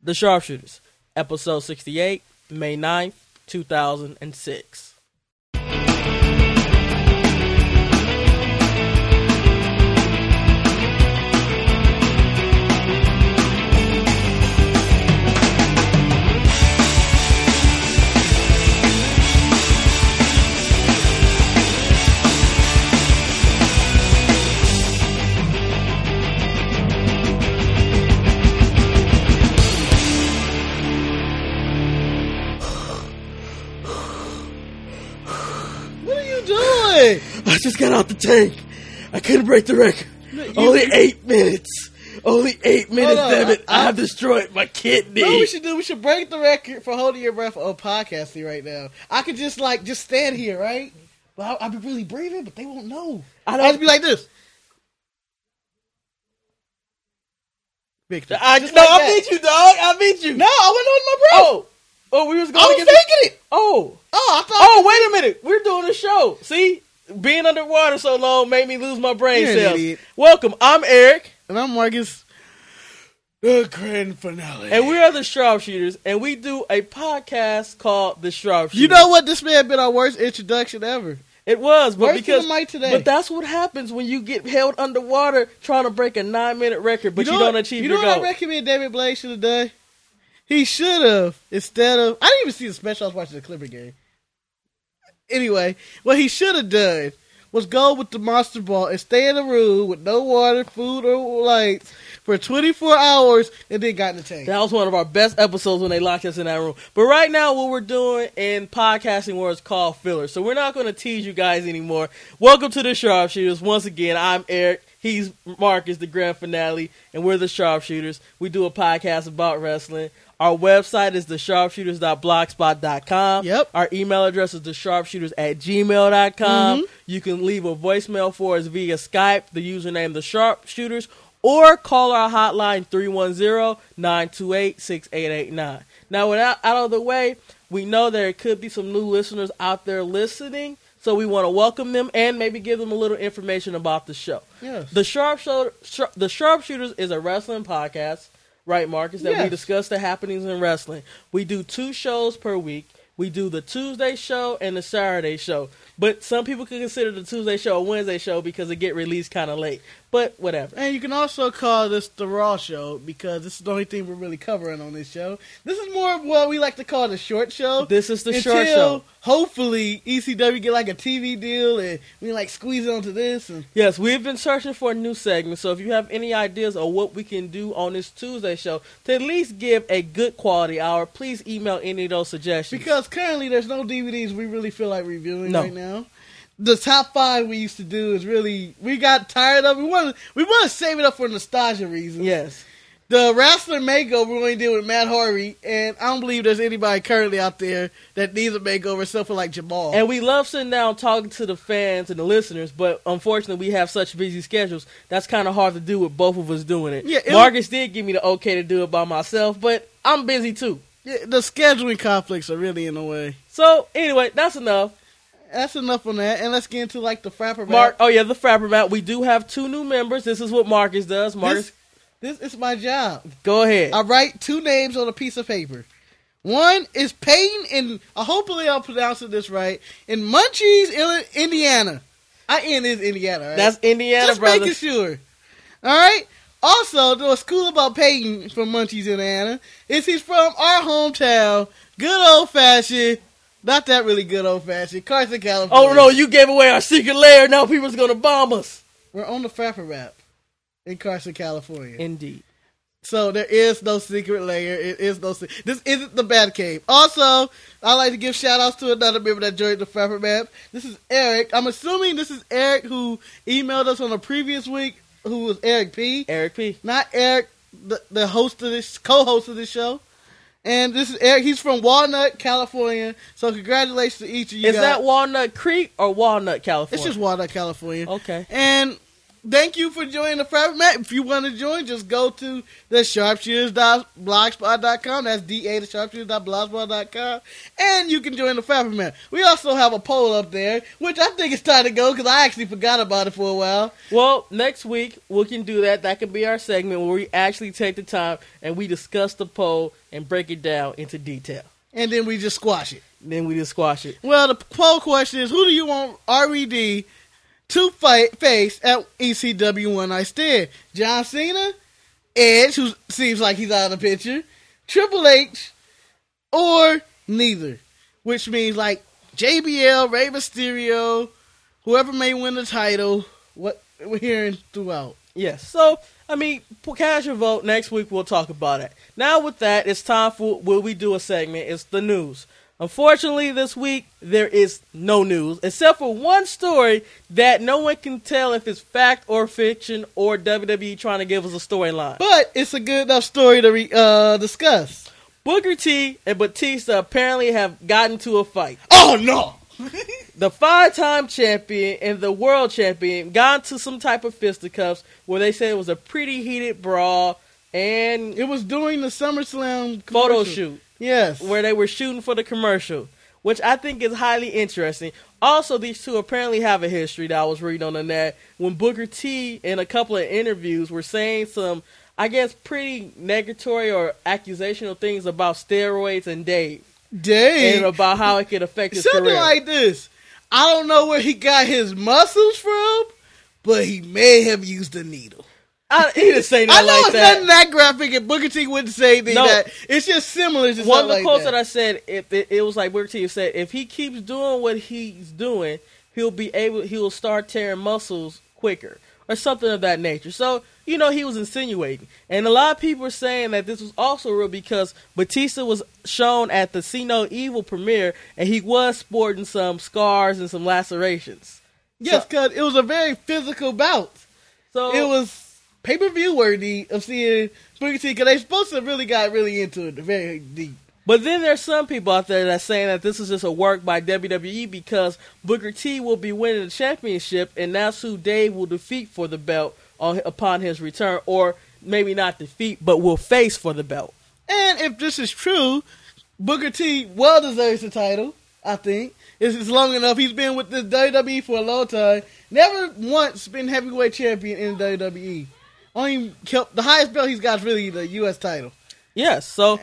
The Sharpshooters, episode 68, May 9th, 2006. I just got out the tank. I couldn't break the record. Only 8 minutes. Only 8 minutes, damn it. I've destroyed my kidney. No, we should break the record for holding your breath on podcasting right now. I could just stand here, right? But I'll be really breathing, but they won't know. I'll just be like this. Victor. I beat you, dog. I beat you. No, I went on my breath. Oh, we was going I was faking it. I thought. Wait a minute. We're doing a show. See? Being underwater so long made me lose my brain cells. Welcome. I'm Eric. And I'm Marcus. The grand finale. And we are the Sharpshooters, and we do a podcast called The Sharpshooters. You know what? This may have been our worst introduction ever. It was, but but that's what happens when you get held underwater trying to break a 9-minute record, but you don't achieve your goal. You know what I recommend David Blaine should have done? He should have, instead of... I didn't even see the special. I was watching the Clipper game. Anyway, what he should have done was go with the Monster Ball and stay in a room with no water, food, or lights for 24 hours and then got in the tank. That was one of our best episodes when they locked us in that room. But right now, what we're doing in podcasting world is called filler. So we're not going to tease you guys anymore. Welcome to the Sharpshooters. Once again, I'm Eric. He's Marcus, the grand finale, and we're the Sharpshooters. We do a podcast about wrestling. Our website is thesharpshooters.blogspot.com. Yep. Our email address is thesharpshooters@gmail.com. Mm-hmm. You can leave a voicemail for us via Skype, the username The Sharpshooters, or call our hotline 310-928-6889. Now, with that out of the way, we know there could be some new listeners out there listening, so we want to welcome them and maybe give them a little information about the show. Yes. The Sharpshooters is a wrestling podcast. Right, Marcus, that we discuss the happenings in wrestling. We do 2 shows per week. We do the Tuesday show and the Saturday show. But some people can consider the Tuesday show a Wednesday show because it get released kind of late. But whatever. And you can also call this the Raw show because this is the only thing we're really covering on this show. This is more of what we like to call the short show. This is the short show. Hopefully ECW get like a TV deal and we squeeze onto this. And yes, we've been searching for a new segment. So if you have any ideas of what we can do on this Tuesday show to at least give a good quality hour, please email any of those suggestions. Because currently there's no DVDs we really feel like reviewing right now. The top 5 we used to do is really, we got tired of it. We want to save it up for nostalgia reasons. Yes. The Wrestler Makeover we only did with Matt Harvey, and I don't believe there's anybody currently out there that needs a makeover except for Jamal. And we love sitting down talking to the fans and the listeners, but unfortunately we have such busy schedules, that's kind of hard to do with both of us doing it. Yeah, Marcus did give me the okay to do it by myself, but I'm busy too. Yeah, the scheduling conflicts are really in the way. So, anyway, that's enough. That's enough on that, and let's get into the Frapper Map. The Frapper Map. We do have 2 new members. This is what Marcus does. Marcus, this is my job. Go ahead. I write 2 names on a piece of paper. One is Peyton, and hopefully I'm pronouncing this right, in Munchies, Indiana. IN is Indiana, right? That's Indiana, just brother. Just making sure. All right? Also, what's cool about Peyton from Munchies, Indiana is he's from our hometown, good old-fashioned, not that really good old-fashioned, Carson, California. Oh, no, you gave away our secret lair. Now people's going to bomb us. We're on the Frapper Map in Carson, California. Indeed. So there is no secret layer. This isn't the Batcave. Also, I'd like to give shout-outs to another member that joined the Frapper Map. This is Eric. I'm assuming this is Eric who emailed us on the previous week, who was Eric P. Eric P. Not Eric, the host of this, co-host of this show. And this is Eric. He's from Walnut, California. So congratulations to each of you guys. Is that Walnut Creek or Walnut, California? It's just Walnut, California. Okay. And thank you for joining the Fabric Mat. If you want to join, just go to the sharpshooters.blogspot.com. That's DA, the sharpshooters.blogspot.com. And you can join the Fabric Mat. We also have a poll up there, which I think it's time to go because I actually forgot about it for a while. Well, next week we can do that. That could be our segment where we actually take the time and we discuss the poll and break it down into detail. And then we just squash it. Well, the poll question is, who do you want RVD to face at ECW One Night Stand? John Cena, Edge, who seems like he's out of the picture, Triple H, or neither? Which means like JBL, Rey Mysterio, whoever may win the title. What we're hearing throughout. Yes. So, I mean, cast your vote. Next week we'll talk about it. Now with that, it's time for will we do a segment. It's the news. Unfortunately, this week, there is no news, except for one story that no one can tell if it's fact or fiction or WWE trying to give us a storyline. But it's a good enough story to discuss. Booker T and Batista apparently have gotten to a fight. Oh, no! The 5-time champion and the world champion got into some type of fisticuffs where they said it was a pretty heated brawl, and it was during the SummerSlam photo shoot. Yes. Where they were shooting for the commercial, which I think is highly interesting. Also, these two apparently have a history that I was reading on the net when Booker T, in a couple of interviews, were saying some, I guess, pretty negatory or accusational things about steroids and Dave. And about how it could affect his Something career. Like this. I don't know where he got his muscles from, but he may have used a needle. He didn't say nothing like that. I know it's nothing that graphic, and Booker T wouldn't say anything that. It's just similar to one of the like quotes that I said, it was like Booker T said, if he keeps doing what he's doing, he'll start tearing muscles quicker, or something of that nature. So, he was insinuating. And a lot of people are saying that this was also real because Batista was shown at the See No Evil premiere, and he was sporting some scars and some lacerations. Yes, because it was a very physical bout. So it was pay-per-view worthy of seeing Booker T, because they supposed to really got really into it very deep. But then there's some people out there that's saying that this is just a work by WWE because Booker T will be winning the championship, and that's who Dave will defeat for the belt upon his return, or maybe not defeat, but will face for the belt. And if this is true, Booker T well deserves the title, I think. It's long enough. He's been with the WWE for a long time. Never once been heavyweight champion in WWE. Only the highest belt he's got is really the U.S. title. Yes, so...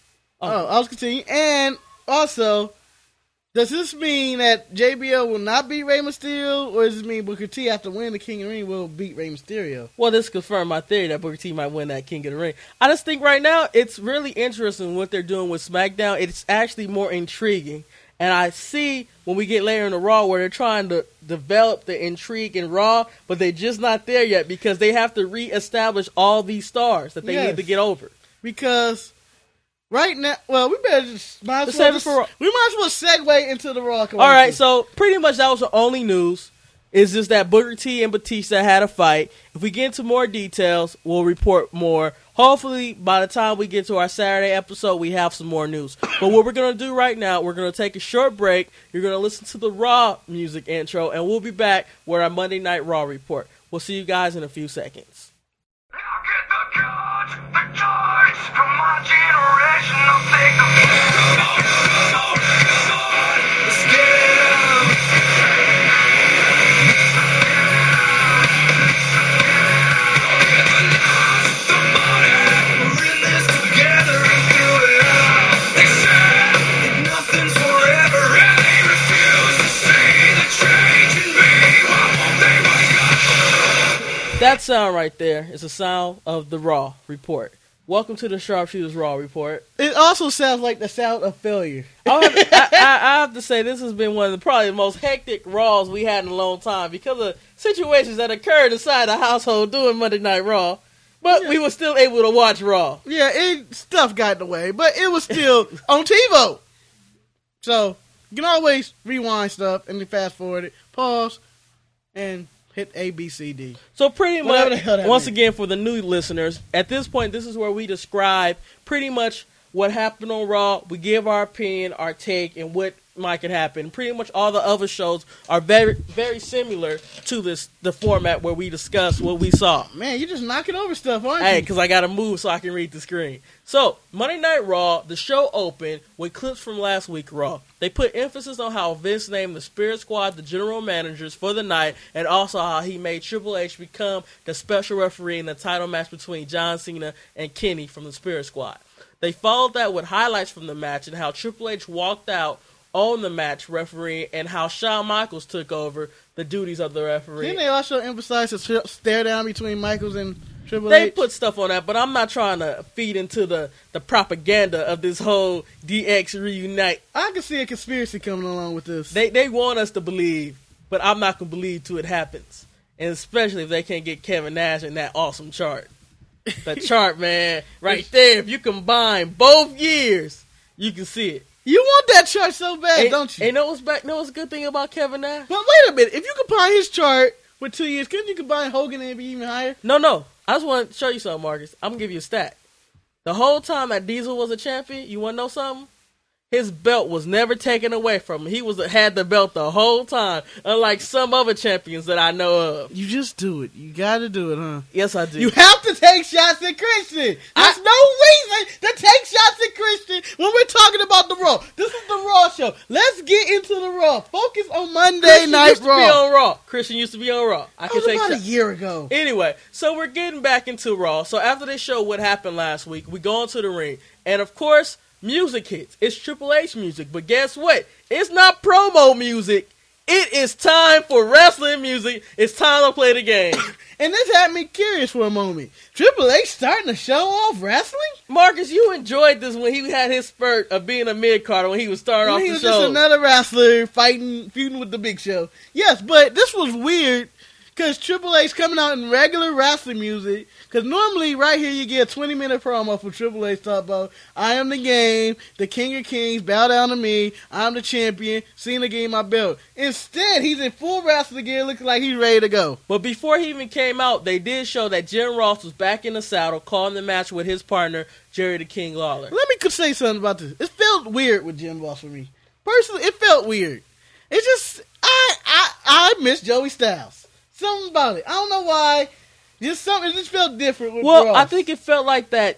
I was continuing. And also, does this mean that JBL will not beat Rey Mysterio, or does this mean Booker T, after winning the King of the Ring, will beat Rey Mysterio? Well, this confirmed my theory that Booker T might win that King of the Ring. I just think right now it's really interesting what they're doing with SmackDown. It's actually more intriguing. And I see when we get later in the Raw where they're trying to develop the intrigue in Raw, but they're just not there yet because they have to reestablish all these stars that they need to get over. Because right now, well, we better just we might as well segue into the Raw. All right, so pretty much that was the only news. Is just that Booker T and Batista had a fight. If we get into more details, we'll report more. Hopefully, by the time we get to our Saturday episode, we have some more news. But what we're going to do right now, we're going to take a short break. You're going to listen to the Raw music intro, and we'll be back with our Monday Night Raw report. We'll see you guys in a few seconds. Look at the cards, the toys from my generation. I'll take the let's get it out. We're in this together and through it all. They said nothing's forever, and they refuse to see the change in me. Why won't they wake up? That sound right there is the sound of the Raw report. Welcome to the Sharpshooters Raw report. It also sounds like the sound of failure. I have to say this has been one of probably the most hectic Raws we had in a long time because of situations that occurred inside the household doing Monday Night Raw. But we were still able to watch Raw. Yeah, stuff got in the way, but it was still on TiVo. So you can always rewind stuff and then fast forward it, pause, and hit A, B, C, D. So pretty much, once again, for the new listeners, at this point, this is where we describe pretty much what happened on Raw. We give our opinion, our take, and what might could happen. Pretty much all the other shows are very, very similar to the format where we discuss what we saw. Man, you just knocking over stuff, aren't Hey, you? because I got to move so I can read the screen. So, Monday Night Raw, the show opened with clips from last week Raw. They put emphasis on how Vince named the Spirit Squad the general managers for the night, and also how he made Triple H become the special referee in the title match between John Cena and Kenny from the Spirit Squad. They followed that with highlights from the match and how Triple H walked out on the match referee and how Shawn Michaels took over the duties of the referee. Didn't they also emphasize the stare down between Michaels and Triple They H? put stuff on that, but I'm not trying to feed into the propaganda of this whole DX reunite. I can see a conspiracy coming along with this. They want us to believe, but I'm not going to believe till it happens. And especially if they can't get Kevin Nash in that awesome chart. The chart, man, right there. If you combine both years, you can see it. You want that chart so bad, don't you? And know what's a good thing about Kevin Nash? But wait a minute. If you combine his chart with 2 years, couldn't you combine Hogan and be even higher? No. I just want to show you something, Marcus. I'm going to give you a stat. The whole time that Diesel was a champion, you want to know something? His belt was never taken away from him. He had the belt the whole time, unlike some other champions that I know of. You just do it. You got to do it, huh? Yes, I do. You have to take shots at Christian. There's no reason to take shots at Christian when we're talking about the Raw. This is the Raw show. Let's get into the Raw. Focus on Monday Christian Night used to Raw. be on Raw. Christian used to be on Raw. I That can was take about a shots. year ago. Anyway, so we're getting back into Raw. So after they show what happened last week, we go into the ring. And of course, music hits. It's Triple H music. But guess what? It's not promo music. It is time for wrestling music. It's time to play the game. And this had me curious for a moment. Triple H starting to show off wrestling? Marcus, you enjoyed this when he had his spurt of being a mid-carder when he was starting off He the was show. just another wrestler feuding with the Big Show. Yes, but this was weird because Triple H coming out in regular wrestling music. Because normally right here you get a 20-minute promo from Triple H talking about, I am the game, the king of kings, bow down to me, I'm the champion, Cena gave my belt. Instead, he's in full wrestling gear looking like he's ready to go. But before he even came out, they did show that Jim Ross was back in the saddle, calling the match with his partner, Jerry the King Lawler. Let me say something about this. It felt weird with Jim Ross for me. Personally, it felt weird. It just, I miss Joey Styles. Something about it. I don't know why. Just something. It just felt different with Well, Ross. I think it felt like that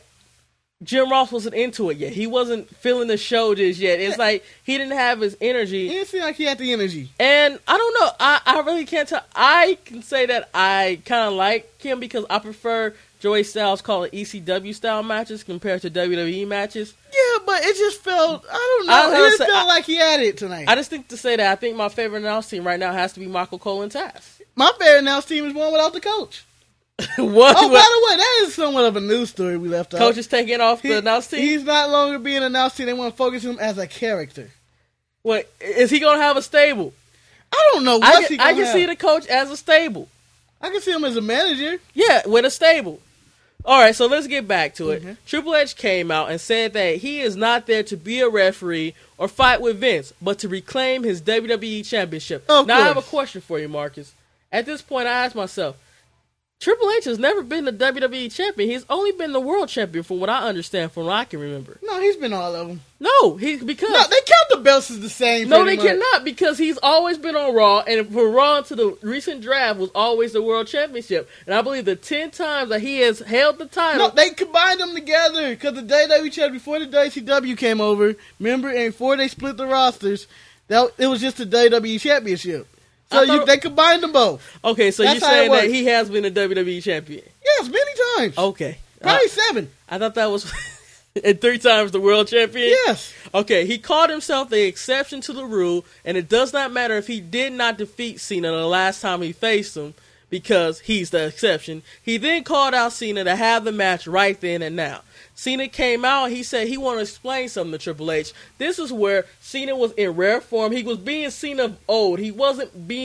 Jim Ross wasn't into it yet. He wasn't feeling the show just yet. It's like he didn't have his it energy. didn't seem like he had the energy. And I don't know. I really can't tell. I can say that I kind of like him because I prefer Joey Styles calling ECW style matches compared to WWE matches. Yeah, but it just felt, I don't know. I was It gonna just say, felt like he had it tonight. I just think to say that I think my favorite announce team right now has to be Michael Cole and Taz. My favorite announce team is one without the coach. What? Oh, by the way, that is somewhat of a news story we left out. Coach is taking off the announce team? He's not longer being announced team. They want to focus him as a character. What, is he going to have a stable? I don't know what he I gonna can see have. the coach as a stable. I can see him as a manager. Yeah, with a stable. All right, so let's get back to it. Mm-hmm. Triple H came out and said that he is not there to be a referee or fight with Vince, but to reclaim his WWE championship. Of Now, I have a course. question for you, Marcus. At this point, I ask myself, Triple H has never been the WWE champion. He's only been the world champion from what I understand, from what I can remember. No, he's been all of them. No, No, they count the belts as the same. No, they pretty much. cannot because he's always been on Raw, and for Raw to the recent draft was always the World Championship. And I believe the 10 times that he has held the title. No, they combined them together because the WWE champion before the WCW came over, remember, and before they split the rosters, it was just the WWE championship. So I thought- they combined them both. Okay, so you're That's how it saying that works. he has been a WWE champion. Yes, many times. Okay. Probably 7. I thought that was and 3 times the world champion. Yes. Okay, he called himself the exception to the rule, and it does not matter if he did not defeat Cena the last time he faced him because he's the exception. He then called out Cena to have the match right then and now. Cena came out, he said he wanted to explain something to Triple H. This is where Cena was in rare form. He was being Cena of old. He wasn't being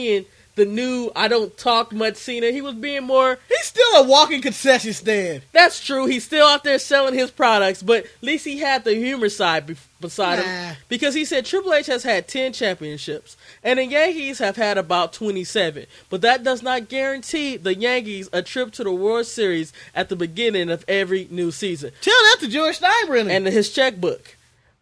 the new I don't talk much Cena. He was being more. He's still a walking concession stand. That's true. He's still out there selling his products, but at least he had the humor side beside Nah. him. Because he said Triple H has had 10 championships, and the Yankees have had about 27. But that does not guarantee the Yankees a trip to the World Series at the beginning of every new season. Tell that to George Steinbrenner. And his checkbook.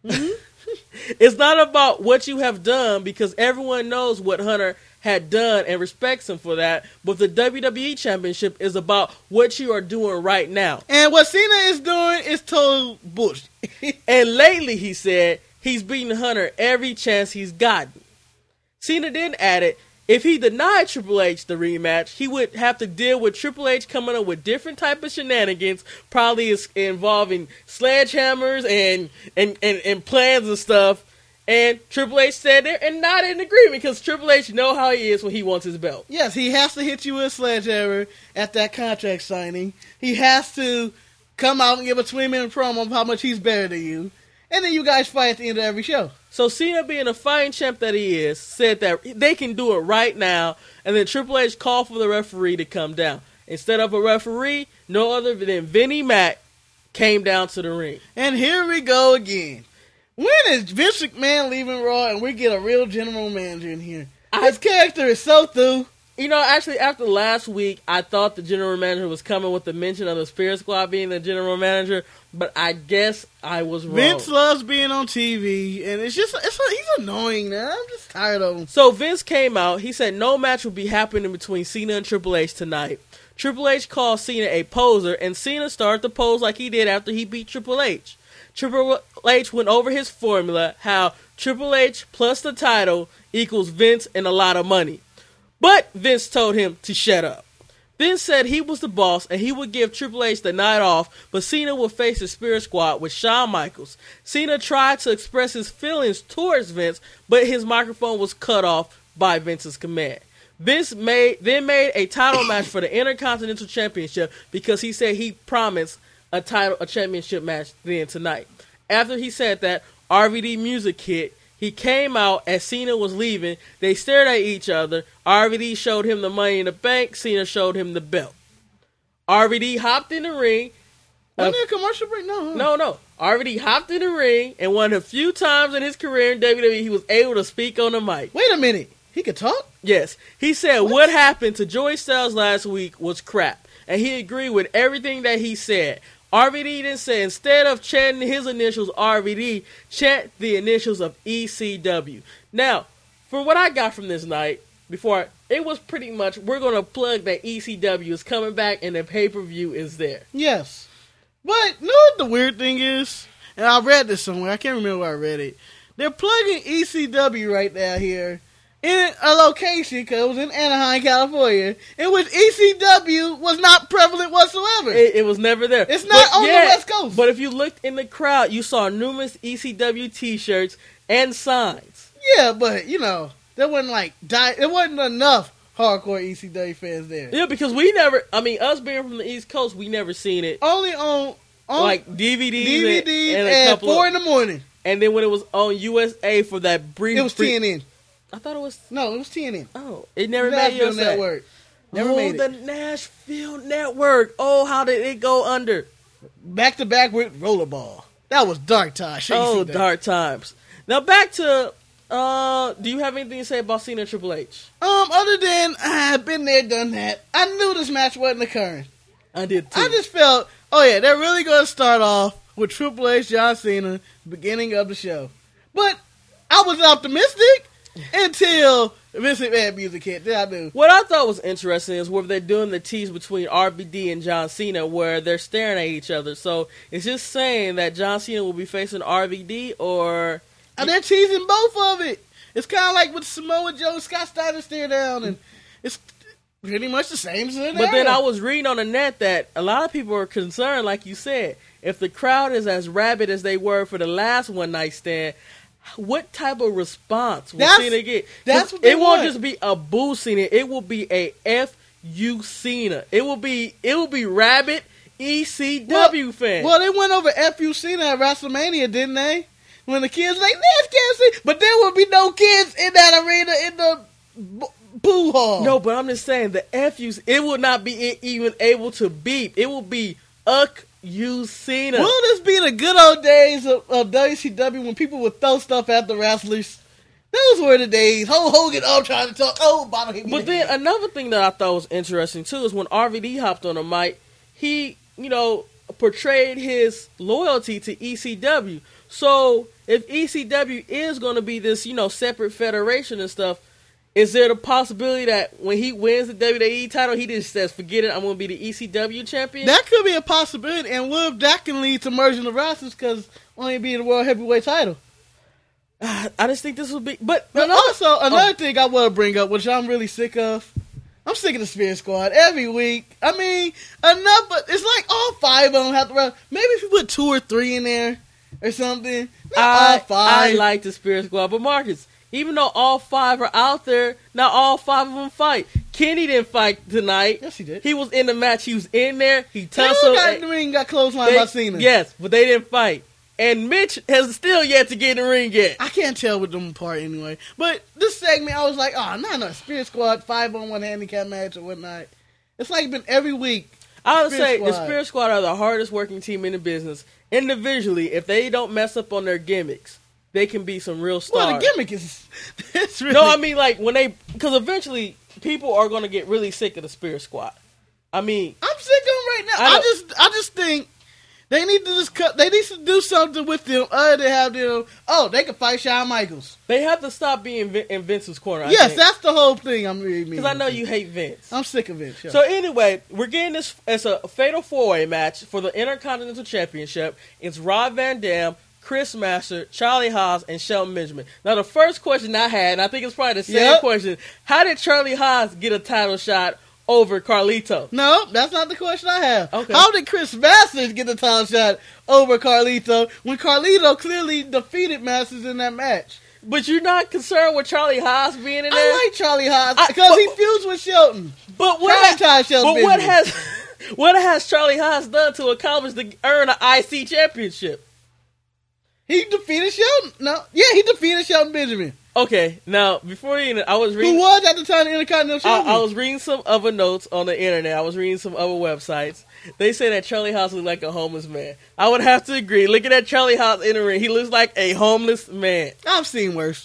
It's not about what you have done, because everyone knows what Hunter had done and respects him for that. But the WWE Championship is about what you are doing right now. And what Cena is doing is total bullshit. And lately, he said, he's beaten Hunter every chance he's gotten. Cena then added, if he denied Triple H the rematch, he would have to deal with Triple H coming up with different type of shenanigans, probably involving sledgehammers and plans and stuff. And Triple H said they're not in agreement, because Triple H know how he is when he wants his belt. Yes, he has to hit you with a sledgehammer at that contract signing. He has to come out and give a 20-minute promo of how much he's better than you. And then you guys fight at the end of every show. So Cena, being a fighting champ that he is, said that they can do it right now. And then Triple H called for the referee to come down. Instead of a referee, no other than Vinnie Mac came down to the ring. And here we go again. When is Vince McMahon leaving Raw and we get a real general manager in here? His character is so through. You know, actually, after last week, I thought the general manager was coming with the mention of the Spirit Squad being the general manager, but I guess I was wrong. Vince loves being on TV, and he's annoying now. I'm just tired of him. So Vince came out. He said no match will be happening between Cena and Triple H tonight. Triple H called Cena a poser, and Cena started to pose like he did after he beat Triple H. Triple H went over his formula, how Triple H plus the title equals Vince and a lot of money. But Vince told him to shut up. Vince said he was the boss and he would give Triple H the night off, but Cena would face the Spirit Squad with Shawn Michaels. Cena tried to express his feelings towards Vince, but his microphone was cut off by Vince's command. Vince then made a title match for the Intercontinental Championship, because he said he promised a championship match then tonight. After he said that, RVD music hit. He came out as Cena was leaving. They stared at each other. RVD showed him the Money in the Bank. Cena showed him the belt. RVD hopped in the ring. Wasn't there a commercial break? No. No. RVD hopped in the ring, and one of the few times in his career in WWE he was able to speak on the mic. Wait a minute. He could talk? Yes. He said what happened to Joey Styles last week was crap, and he agreed with everything that he said. RVD then said, instead of chanting his initials RVD, chant the initials of ECW. Now, from what I got from this night, it was pretty much, we're going to plug that ECW is coming back and the pay-per-view is there. Yes. But you know what the weird thing is? And I read this somewhere. I can't remember where I read it. They're plugging ECW right now here in a location, because it was in Anaheim, California, in which ECW was not prevalent whatsoever. It was never there. It's not on the West Coast. But if you looked in the crowd, you saw numerous ECW t-shirts and signs. Yeah, but, there wasn't enough hardcore ECW fans there. Yeah, because us being from the East Coast, we never seen it. Only on like DVDs and a at couple 4 in the morning. And then when it was on USA for that brief... It was TNN. I thought it was... No, it was TNN. Oh, it never made Nashville USA. Network. Never made it. The Nashville Network. Oh, how did it go under? Back to back with Rollerball. That was dark times. Dark times. Now back to... do you have anything to say about Cena and Triple H? Other than I've been there, done that. I knew this match wasn't occurring. I did too. I just felt, they're really going to start off with Triple H, John Cena, beginning of the show. But I was optimistic until Vince McMahon music hit. Then I knew. What I thought was interesting is where they're doing the tease between RVD and John Cena, where they're staring at each other. So it's just saying that John Cena will be facing RVD, or they're teasing both of it. It's kind of like with Samoa Joe and Scott Steiner stare down, and it's pretty much the same scenario. But then I was reading on the net that a lot of people are concerned, like you said, if the crowd is as rabid as they were for the last one night stand, what type of response will Cena get? That's what it won't just be a boo Cena. It will be a F-U Cena. It will be rabid ECW fans. Well, they went over F-U Cena at WrestleMania, didn't they? When the kids like, Nash can't see. But there will be no kids in that arena in the boo haw. No, but I'm just saying the FUs, it will not be even able to beep. It will be Uck you Cena. Will this be the good old days of WCW when people would throw stuff at the wrestlers? Those were the days. Hulk Hogan, trying to talk. Bottom hit me. But then another thing that I thought was interesting too is when RVD hopped on the mic, he, portrayed his loyalty to ECW. So if ECW is going to be this, separate federation and stuff, is there the possibility that when he wins the WWE title, he just says, forget it, I'm going to be the ECW champion? That could be a possibility, and what if that can lead to merging the rosters because only be the World Heavyweight title? I just think this would be... But also, another thing I want to bring up, which I'm really sick of, I'm sick of the Spirit Squad every week. I mean, enough, but it's like all 5 of them have to run. Maybe if you put 2 or 3 in there or something. Not all 5. I like the Spirit Squad, but Marcus, even though all 5 are out there, not all 5 of them fight. Kenny didn't fight tonight. Yes, he did. He was in the match. He was in there. He They tussled. got in the ring, got clotheslined by Cena. Yes, but they didn't fight. And Mitch has still yet to get in the ring yet. I can't tell with them apart anyway. But this segment, I was like, no, Spirit Squad 5-on-1 handicap match or whatnot. It's like been every week. I would say the Squad. Spirit Squad are the hardest working team in the business. Individually, if they don't mess up on their gimmicks, they can be some real stars. Well, the gimmick is... It's really, No, I mean like when they... Because eventually, people are going to get really sick of the Spirit Squad. I mean... I'm sick of them right now. I just think... They need to They need to do something with them other than have them. They can fight Shawn Michaels. They have to stop being in Vince's corner. Yes, that's the whole thing. I'm really mean. Because I know you hate Vince. I'm sick of Vince. Yeah. So anyway, we're getting this as a fatal 4-way match for the Intercontinental Championship. It's Rob Van Dam, Chris Master, Charlie Haas, and Shelton Benjamin. Now the first question I had, and I think it's probably the same question: how did Charlie Haas get a title shot over Carlito? No, that's not the question I have. Okay. How did Chris Masters get the title shot over Carlito when Carlito clearly defeated Masters in that match? But you're not concerned with Charlie Haas being in there? I like Charlie Haas because he feels with Shelton. But what has Charlie Haas done to accomplish to earn an IC championship? He defeated Shelton. He defeated Shelton Benjamin. Okay, now before I was reading. Who was at the time the Intercontinental Champion? I was reading some other notes on the internet. I was reading some other websites. They say that Charlie Haas looks like a homeless man. I would have to agree. Looking at Charlie Haas in the ring, he looks like a homeless man. I've seen worse.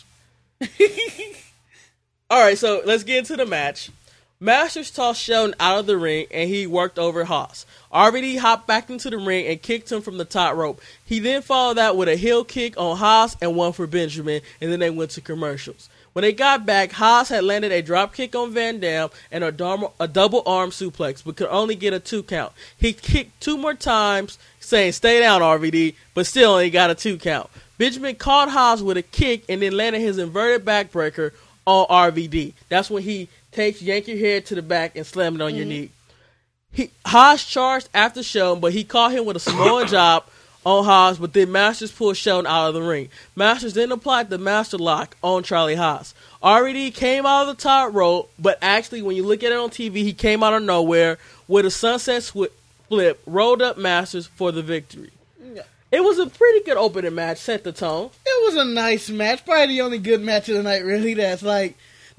All right, so let's get into the match. Masters tossed Shelton out of the ring, and he worked over Haas. RVD hopped back into the ring and kicked him from the top rope. He then followed that with a heel kick on Haas and one for Benjamin, and then they went to commercials. When they got back, Haas had landed a drop kick on Van Dam and a double arm suplex, but could only get a 2 count. He kicked 2 more times, saying, "Stay down, RVD," but still only got a 2 count. Benjamin caught Haas with a kick and then landed his inverted backbreaker on RVD. That's when he yank your head to the back and slam it on your knee. Haas charged after Shelton, but he caught him with a Samoan job on Haas, but then Masters pulled Shelton out of the ring. Masters then applied the Master Lock on Charlie Haas. RVD came out of the top rope, but actually when you look at it on TV, he came out of nowhere with a sunset flip, rolled up Masters for the victory. Yeah. It was a pretty good opening match, set the tone. It was a nice match. Probably the only good match of the night, really. That's probably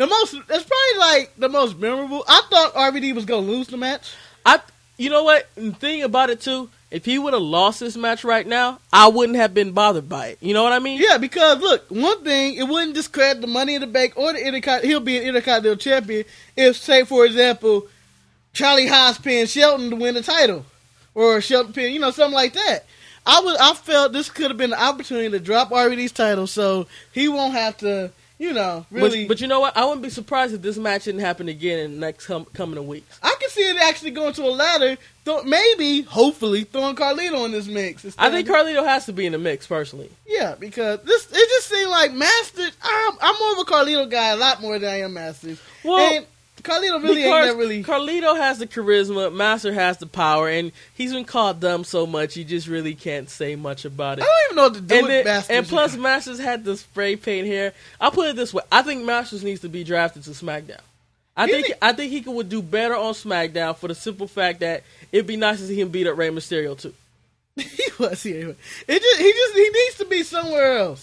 the most memorable. I thought RVD was going to lose the match. You know what? The thing about it, too, if he would have lost this match right now, I wouldn't have been bothered by it. You know what I mean? Yeah, because, look, one thing, it wouldn't discredit the Money in the Bank or the Intercontinental. He'll be an Intercontinental Champion if, say, for example, Charlie Haas pinned Shelton to win the title. Or Shelton pinned, something like that. I felt this could have been the opportunity to drop RVD's title so he won't have to, really. But you know what? I wouldn't be surprised if this match didn't happen again in the next coming weeks. I can see it actually going to a ladder, hopefully, throwing Carlito in this mix. I think Carlito has to be in the mix, personally. Yeah, because it just seemed like Masters. I'm more of a Carlito guy, a lot more than I am Masters. Well, and Carlito really ain't that really. Carlito has the charisma, Master has the power, and he's been called dumb so much you just really can't say much about it. I don't even know what to do with Masters. And plus, Masters had the spray paint hair. I'll put it this way: I think Masters needs to be drafted to SmackDown. I think he would do better on SmackDown for the simple fact that it'd be nice to see him beat up Rey Mysterio too. He needs to be somewhere else.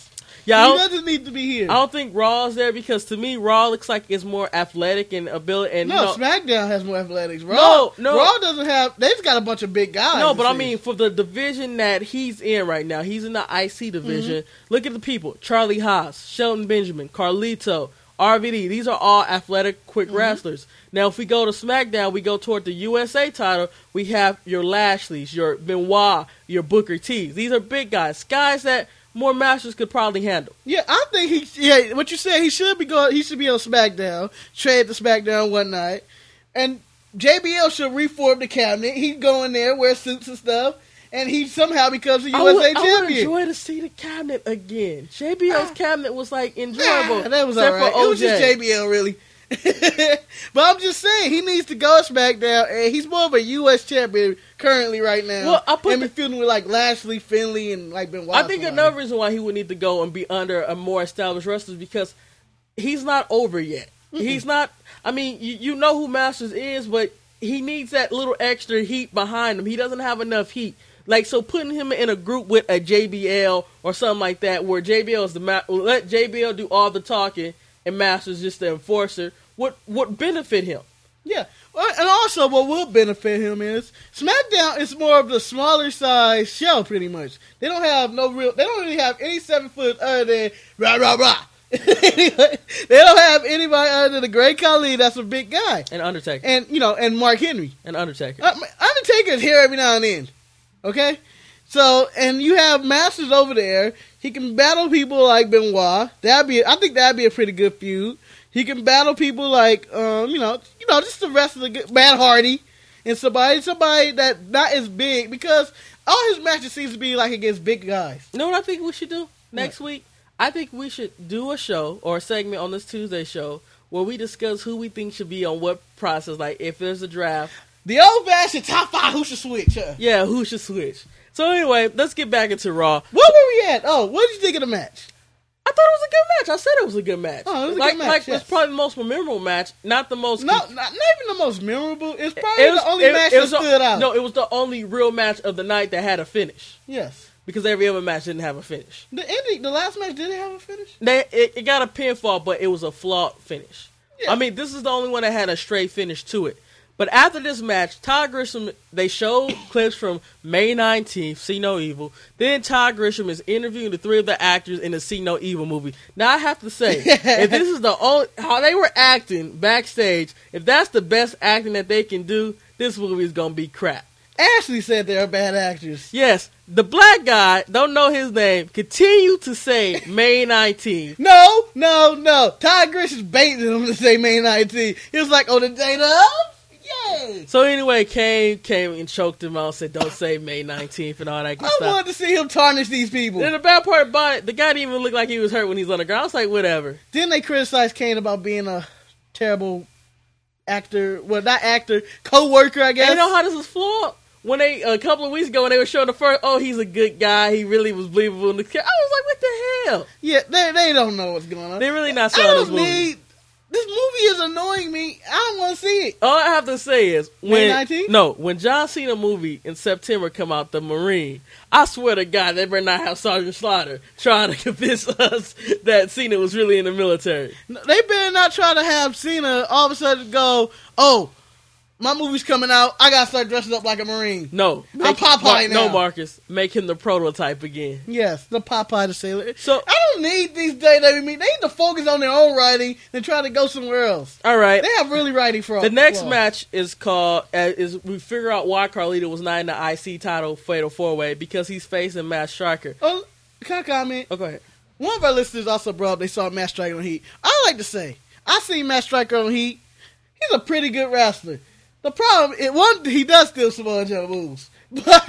Yeah, he doesn't need to be here. I don't think Raw is there because to me, Raw looks like it's more athletic and ability. And No, you know, SmackDown has more athletics. Raw doesn't have. They've got a bunch of big guys. No, but I mean, for the division that he's in right now, he's in the IC division. Look at the people: Charlie Haas, Shelton Benjamin, Carlito, RVD. These are all athletic, quick wrestlers. Now, if we go to SmackDown, we go toward the USA title. We have your Lashleys, your Benoit, your Booker T's. These are big guys that more masters could probably handle. Yeah, I think what you said, he should be going. He should be on SmackDown. Trade to SmackDown one night, and JBL should reform the cabinet. He'd go in there, wear suits and stuff, and he somehow becomes a USA I would champion. enjoy to see the cabinet again. JBL's cabinet was like enjoyable. That was except all right. for It was just OJ. JBL, really. But I'm just saying, he needs to go SmackDown, and he's more of a U.S. champion currently right now. Well, I put and be feuding with like Lashley, Finley, and like Benoit. I think another reason why he would need to go and be under a more established wrestler is because he's not over yet. He's not. I mean, you know who Masters is, but he needs that little extra heat behind him. He doesn't have enough heat. Like, so putting him in a group with a JBL or something like that, where JBL is let JBL do all the talking and Masters just the enforcer, would benefit him. Yeah, and also what will benefit him is SmackDown is more of the smaller size show, pretty much. They don't really have any 7 foot other than rah rah rah. They don't have anybody other than the Great Khali. That's a big guy, And Undertaker. and Mark Henry. And Undertaker. Undertaker's here every now and then. Okay, so and you have Masters over there. He can battle people like Benoit. I think that'd be a pretty good feud. He can battle people like just the rest of the good, Matt Hardy and somebody that not as big, because all his matches seems to be like against big guys. You know what I think we should do next week? I think we should do a show or a segment on this Tuesday show where we discuss who we think should be on what process. Like, if there's a draft. The old-fashioned top 5 who should switch. Huh? Yeah, who should switch. So anyway, let's get back into Raw. Where were we at? Oh, what did you think of the match? I thought it was a good match. I said it was a good match. Oh, it was a like, good match, Like, yes. it's probably the most memorable match, not the most... Not even the most memorable. It's probably the only match that stood out. No, it was the only real match of the night that had a finish. Yes. Because every other match didn't have a finish. The last match didn't have a finish? It got a pinfall, but it was a flawed finish. Yeah. I mean, this is the only one that had a straight finish to it. But after this match, Todd Grisham, they showed clips from May 19th, See No Evil. Then Todd Grisham is interviewing the 3 of the actors in the See No Evil movie. Now, I have to say, if this is the only, how they were acting backstage, if that's the best acting that they can do, this movie is going to be crap. Ashley said they're bad actors. Yes, the black guy, don't know his name, continue to say May 19th. No. Todd Grisham's baiting him to say May 19th. He was like, oh, the date of? Yay! So anyway, Kane came and choked him out and said, don't say May 19th and all that good I stuff. wanted to see him tarnish these people. And the bad part about it, the guy didn't even look like he was hurt when he's on the ground. I was like, whatever. Then they criticized Kane about being a terrible actor. Well, not actor, co-worker, I guess. And you know how this is flawed? When they, a couple of weeks ago, when they were showing the first, oh, he's a good guy, he really was believable in the kid. I was like, what the hell? Yeah, they don't know what's going on. They're really not selling this movie. This movie is annoying me. I don't want to see it. All I have to say is, May 19th? when John Cena movie in September come out, The Marine, I swear to God, they better not have Sergeant Slaughter trying to convince us that Cena was really in the military. They better not try to have Cena all of a sudden go, oh, my movie's coming out. I gotta start dressing up like a Marine. No, I'm Popeye now. No, Marcus, make him the prototype again. Yes, the Popeye the Sailor. So I don't need these WWE. They need to focus on their own writing and try to go somewhere else. all right, They have really writing for the next match is called we figure out why Carlito was not in the IC title Fatal 4-Way because he's facing Matt Striker. Oh, can I comment? Oh, go ahead. One of our listeners also brought up they saw Matt Striker on Heat. I like to say, I seen Matt Striker on Heat. He's a pretty good wrestler. The problem is, he does steal some other moves, but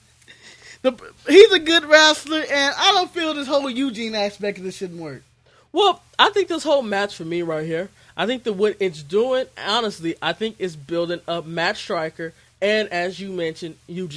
he's a good wrestler, and I don't feel this whole Eugene aspect of this shouldn't work. Well, I think this whole match for me right here, I think that what it's doing, honestly, I think it's building up Matt Striker and, as you mentioned, Eugene.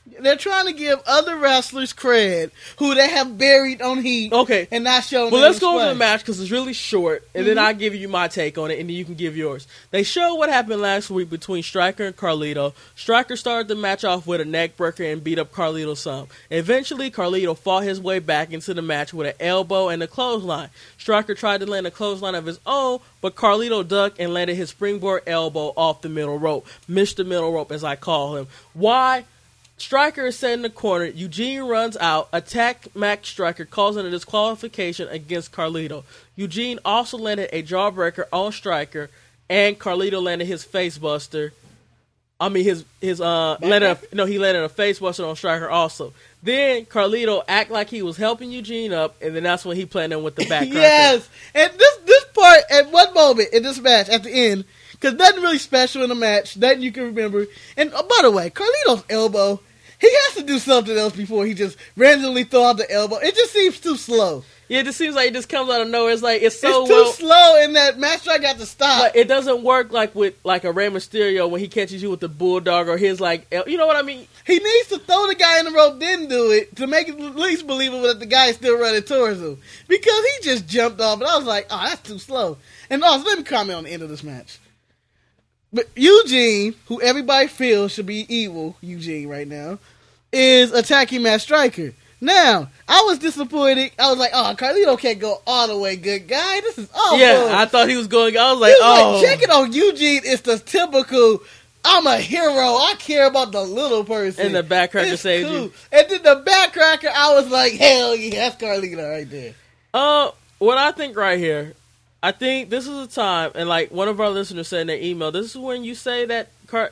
They're trying to give other wrestlers cred who they have buried on Heat. Okay. And not shown. Well, let's go over the match because it's really short, and then I'll give you my take on it, and then you can give yours. They show what happened last week between Striker and Carlito. Striker started the match off with a neck breaker and beat up Carlito some. Eventually, Carlito fought his way back into the match with an elbow and a clothesline. Striker tried to land a clothesline of his own, but Carlito ducked and landed his springboard elbow off the middle rope. Missed the middle rope, as I call him. Why? Striker is set in the corner. Eugene runs out, attack Max Striker, causing a disqualification against Carlito. Eugene also landed a jawbreaker on Striker, and Carlito landed his facebuster. I mean, he landed a facebuster on Striker also. Then Carlito act like he was helping Eugene up, and then that's when he planted him with the backcracker. Yes, and this part at one moment in this match at the end, because nothing really special in the match, nothing you can remember. And by the way, Carlito's elbow, he has to do something else before he just randomly throw out the elbow. It just seems too slow. Yeah, it just seems like it just comes out of nowhere. It's like it's too slow, and that Max Striker got to stop. Like, it doesn't work like with like a Rey Mysterio when he catches you with the bulldog or his like, you know what I mean? He needs to throw the guy in the rope, then do it to make it at least believable that the guy is still running towards him, because he just jumped off, and I was like, oh, that's too slow. And also, let me comment on the end of this match. But Eugene, who everybody feels should be evil, Eugene right now, is attacking Matt Striker. Now, I was disappointed. I was like, oh, Carlito can't go all the way, good guy. This is awful. Yeah, I thought he was going. I was like, oh. Check it on Eugene. It's the typical, I'm a hero. I care about the little person. And the backcracker saved you. And then the backcracker, I was like, hell yeah, that's Carlito right there. What I think right here, I think this is a time, and like one of our listeners said in their email, this is when you say that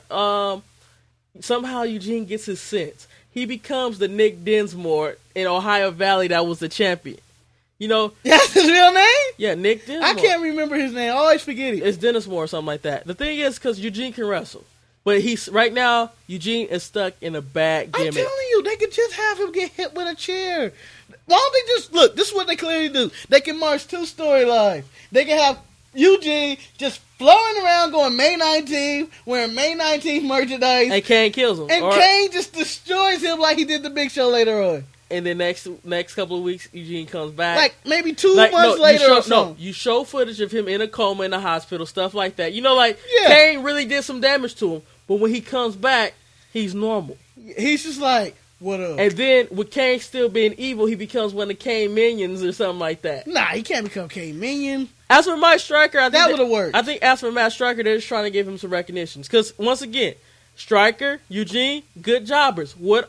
somehow Eugene gets his sense. He becomes the Nick Dinsmore in Ohio Valley that was the champion. You know? That's his real name? Yeah, Nick Dinsmore. I can't remember his name. I always forget it. It's Dinsmore or something like that. The thing is, because Eugene can wrestle. But right now, Eugene is stuck in a bad gimmick. I'm telling you, they could just have him get hit with a chair. Why don't they just, look, this is what they clearly do. They can march two storylines. They can have Eugene just floating around going May 19th, wearing May 19th merchandise. And Kane kills him. And Kane just destroys him like he did the Big Show later on. And then next couple of weeks, Eugene comes back. Like maybe 2 months later or something. No, you show footage of him in a coma in the hospital, stuff like that. You know, like, Kane really did some damage to him. But when he comes back, he's normal. He's just like, what up? And then, with Kane still being evil, he becomes one of the Kane minions or something like that. Nah, he can't become Kane minion. As for Mike Striker, I think that would have worked. I think as for Matt Striker, they're just trying to give him some recognitions. Because, once again, Striker, Eugene, good jobbers. What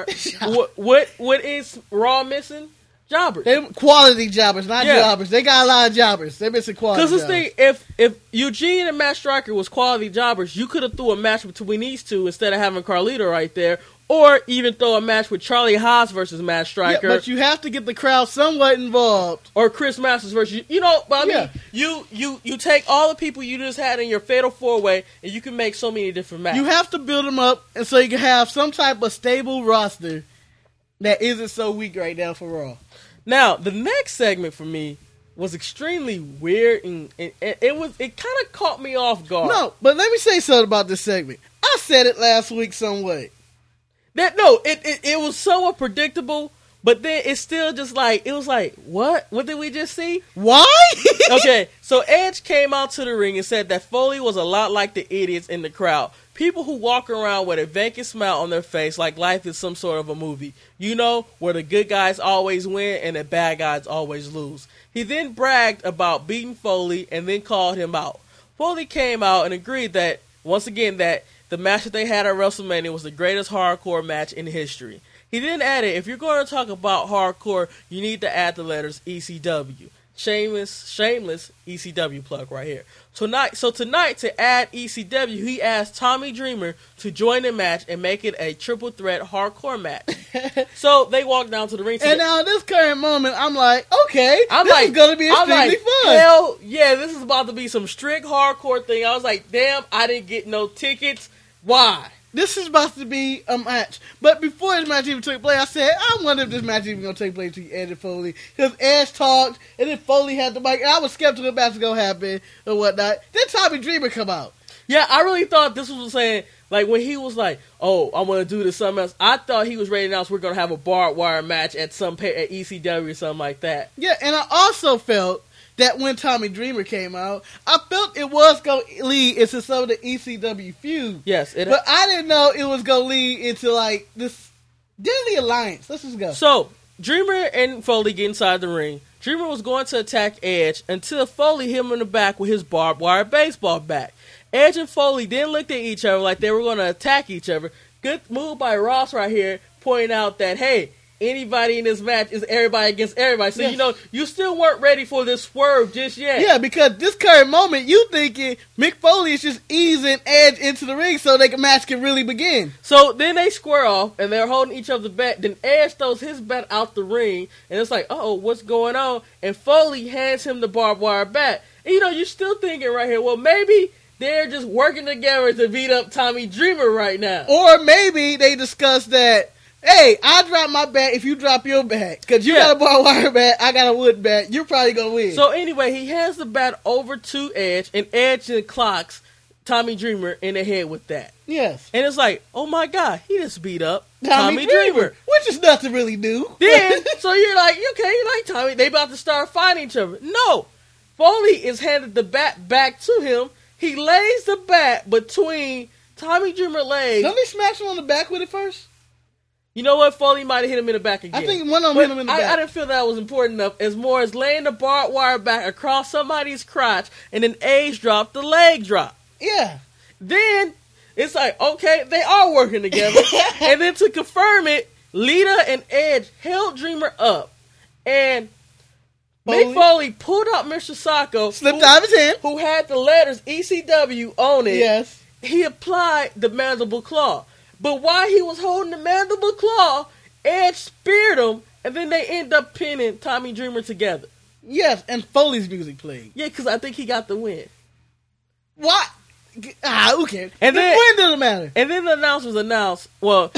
is Raw missing? Jobbers. They're quality jobbers, not jobbers. They got a lot of jobbers. They're missing quality jobbers. Because this thing, if Eugene and Matt Striker was quality jobbers, you could have threw a match between these two instead of having Carlito right there. Or even throw a match with Charlie Haas versus Matt Striker. Yeah, but you have to get the crowd somewhat involved. Or Chris Masters versus, but I mean, you take all the people you just had in your Fatal 4-Way, and you can make so many different matches. You have to build them up, and so you can have some type of stable roster that isn't so weak right now for Raw. Now, the next segment for me was extremely weird, and it kind of caught me off guard. No, but let me say something about this segment. I said it last week some way. It was somewhat predictable, but then it's still just like, it was like, what? What did we just see? Why? Okay, so Edge came out to the ring and said that Foley was a lot like the idiots in the crowd. People who walk around with a vacant smile on their face like life is some sort of a movie. You know, where the good guys always win and the bad guys always lose. He then bragged about beating Foley and then called him out. Foley came out and agreed that, once again, that the match that they had at WrestleMania was the greatest hardcore match in history. He then added, if you're going to talk about hardcore, you need to add the letters ECW. Shameless ECW plug right here. Tonight, to add ECW, he asked Tommy Dreamer to join the match and make it a triple threat hardcore match. So they walked down to the ring. And now, at this current moment, I'm like, okay, this is going to be extremely fun. Hell yeah, this is about to be some strict hardcore thing. I was like, damn, I didn't get no tickets. Why? This is about to be a match. But before this match even took place, I said, I wonder if this match even going to take place between Edge and Foley. Because Edge talked, and then Foley had the mic, and I was skeptical the match was going to happen or whatnot. Then Tommy Dreamer come out. Yeah, I really thought this was saying, Like when he was like, "Oh, I'm gonna do this something else," I thought he was ready to announce we're gonna have a barbed wire match at at ECW or something like that. Yeah, and I also felt that when Tommy Dreamer came out, I felt it was going to lead into some of the ECW feud. Yes, but I didn't know it was going to lead into like this Deadly Alliance. Let's just go. So Dreamer and Foley get inside the ring. Dreamer was going to attack Edge until Foley hit him in the back with his barbed wire baseball bat. Edge and Foley then looked at each other like they were going to attack each other. Good move by Ross right here, pointing out that, hey, anybody in this match is everybody against everybody. So, yes. You still weren't ready for this swerve just yet. Yeah, because this current moment, you thinking Mick Foley is just easing Edge into the ring so the match can really begin. So then they square off, and they're holding each other's bat. Then Edge throws his bat out the ring, and it's like, uh-oh, what's going on? And Foley hands him the barbed wire bat. And, you're still thinking right here, well, maybe they're just working together to beat up Tommy Dreamer right now. Or maybe they discussed that, hey, I drop my bat if you drop your bat. Because you got a barbed wire bat, I got a wood bat. You're probably going to win. So anyway, he hands the bat over to Edge, and Edge then clocks Tommy Dreamer in the head with that. Yes. And it's like, oh my God, he just beat up Tommy Dreamer. Which is nothing really new. Then, so you're like, okay, you like Tommy. They about to start fighting each other. No. Foley is handed the bat back to him. He lays the bat between Tommy Dreamer's legs. Don't they smash him on the back with it first? You know what? Foley might have hit him in the back again. I think one of them hit him in the back. I didn't feel that was important enough. As more as laying the barbed wire back across somebody's crotch, and then Edge dropped the leg drop. Yeah. Then it's like, okay, they are working together. And then to confirm it, Lita and Edge held Dreamer up, and Mick Foley pulled out Mr. Sacco, slipped out of his hand, who had the letters ECW on it. Yes. He applied the mandible claw. But while he was holding the mandible claw, Edge speared him, and then they end up pinning Tommy Dreamer together. Yes, and Foley's music played. Yeah, because I think he got the win. What? Who cares? And then, when doesn't matter. And then the announcers announced, well,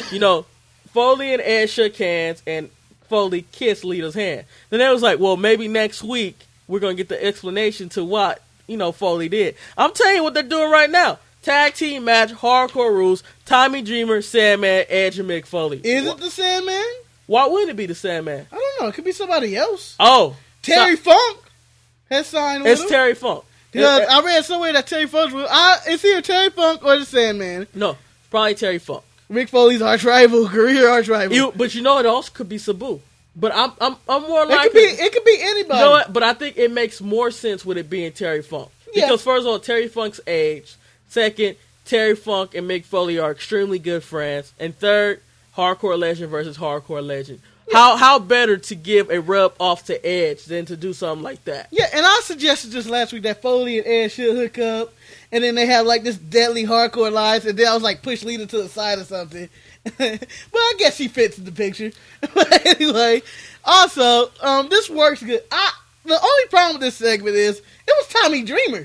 Foley and Edge shook hands, and Foley kissed Lita's hand. Then they was like, well, maybe next week we're going to get the explanation to what, Foley did. I'm telling you what they're doing right now. Tag team match, hardcore rules, Tommy Dreamer, Sandman, Edge, and Mick Foley. Is it the Sandman? Why wouldn't it be the Sandman? I don't know. It could be somebody else. Oh. Terry Funk has signed with him. It's Terry Funk. Because I read somewhere that Terry Funk was... It's either Terry Funk or the Sandman. No, it's probably Terry Funk. Mick Foley's arch rival, career arch rival. But it also could be Sabu. But I'm more likely... It could be anybody. You know what? But I think it makes more sense with it being Terry Funk. Yeah. Because first of all, Terry Funk's age. Second, Terry Funk and Mick Foley are extremely good friends. And third, hardcore legend versus hardcore legend. Yeah. How better to give a rub off to Edge than to do something like that? Yeah, and I suggested just last week that Foley and Edge should hook up, and then they have like this deadly hardcore alliance, and then I was like push Lita to the side or something. But I guess she fits in the picture. But anyway, also, this works good. The only problem with this segment is it was Tommy Dreamer.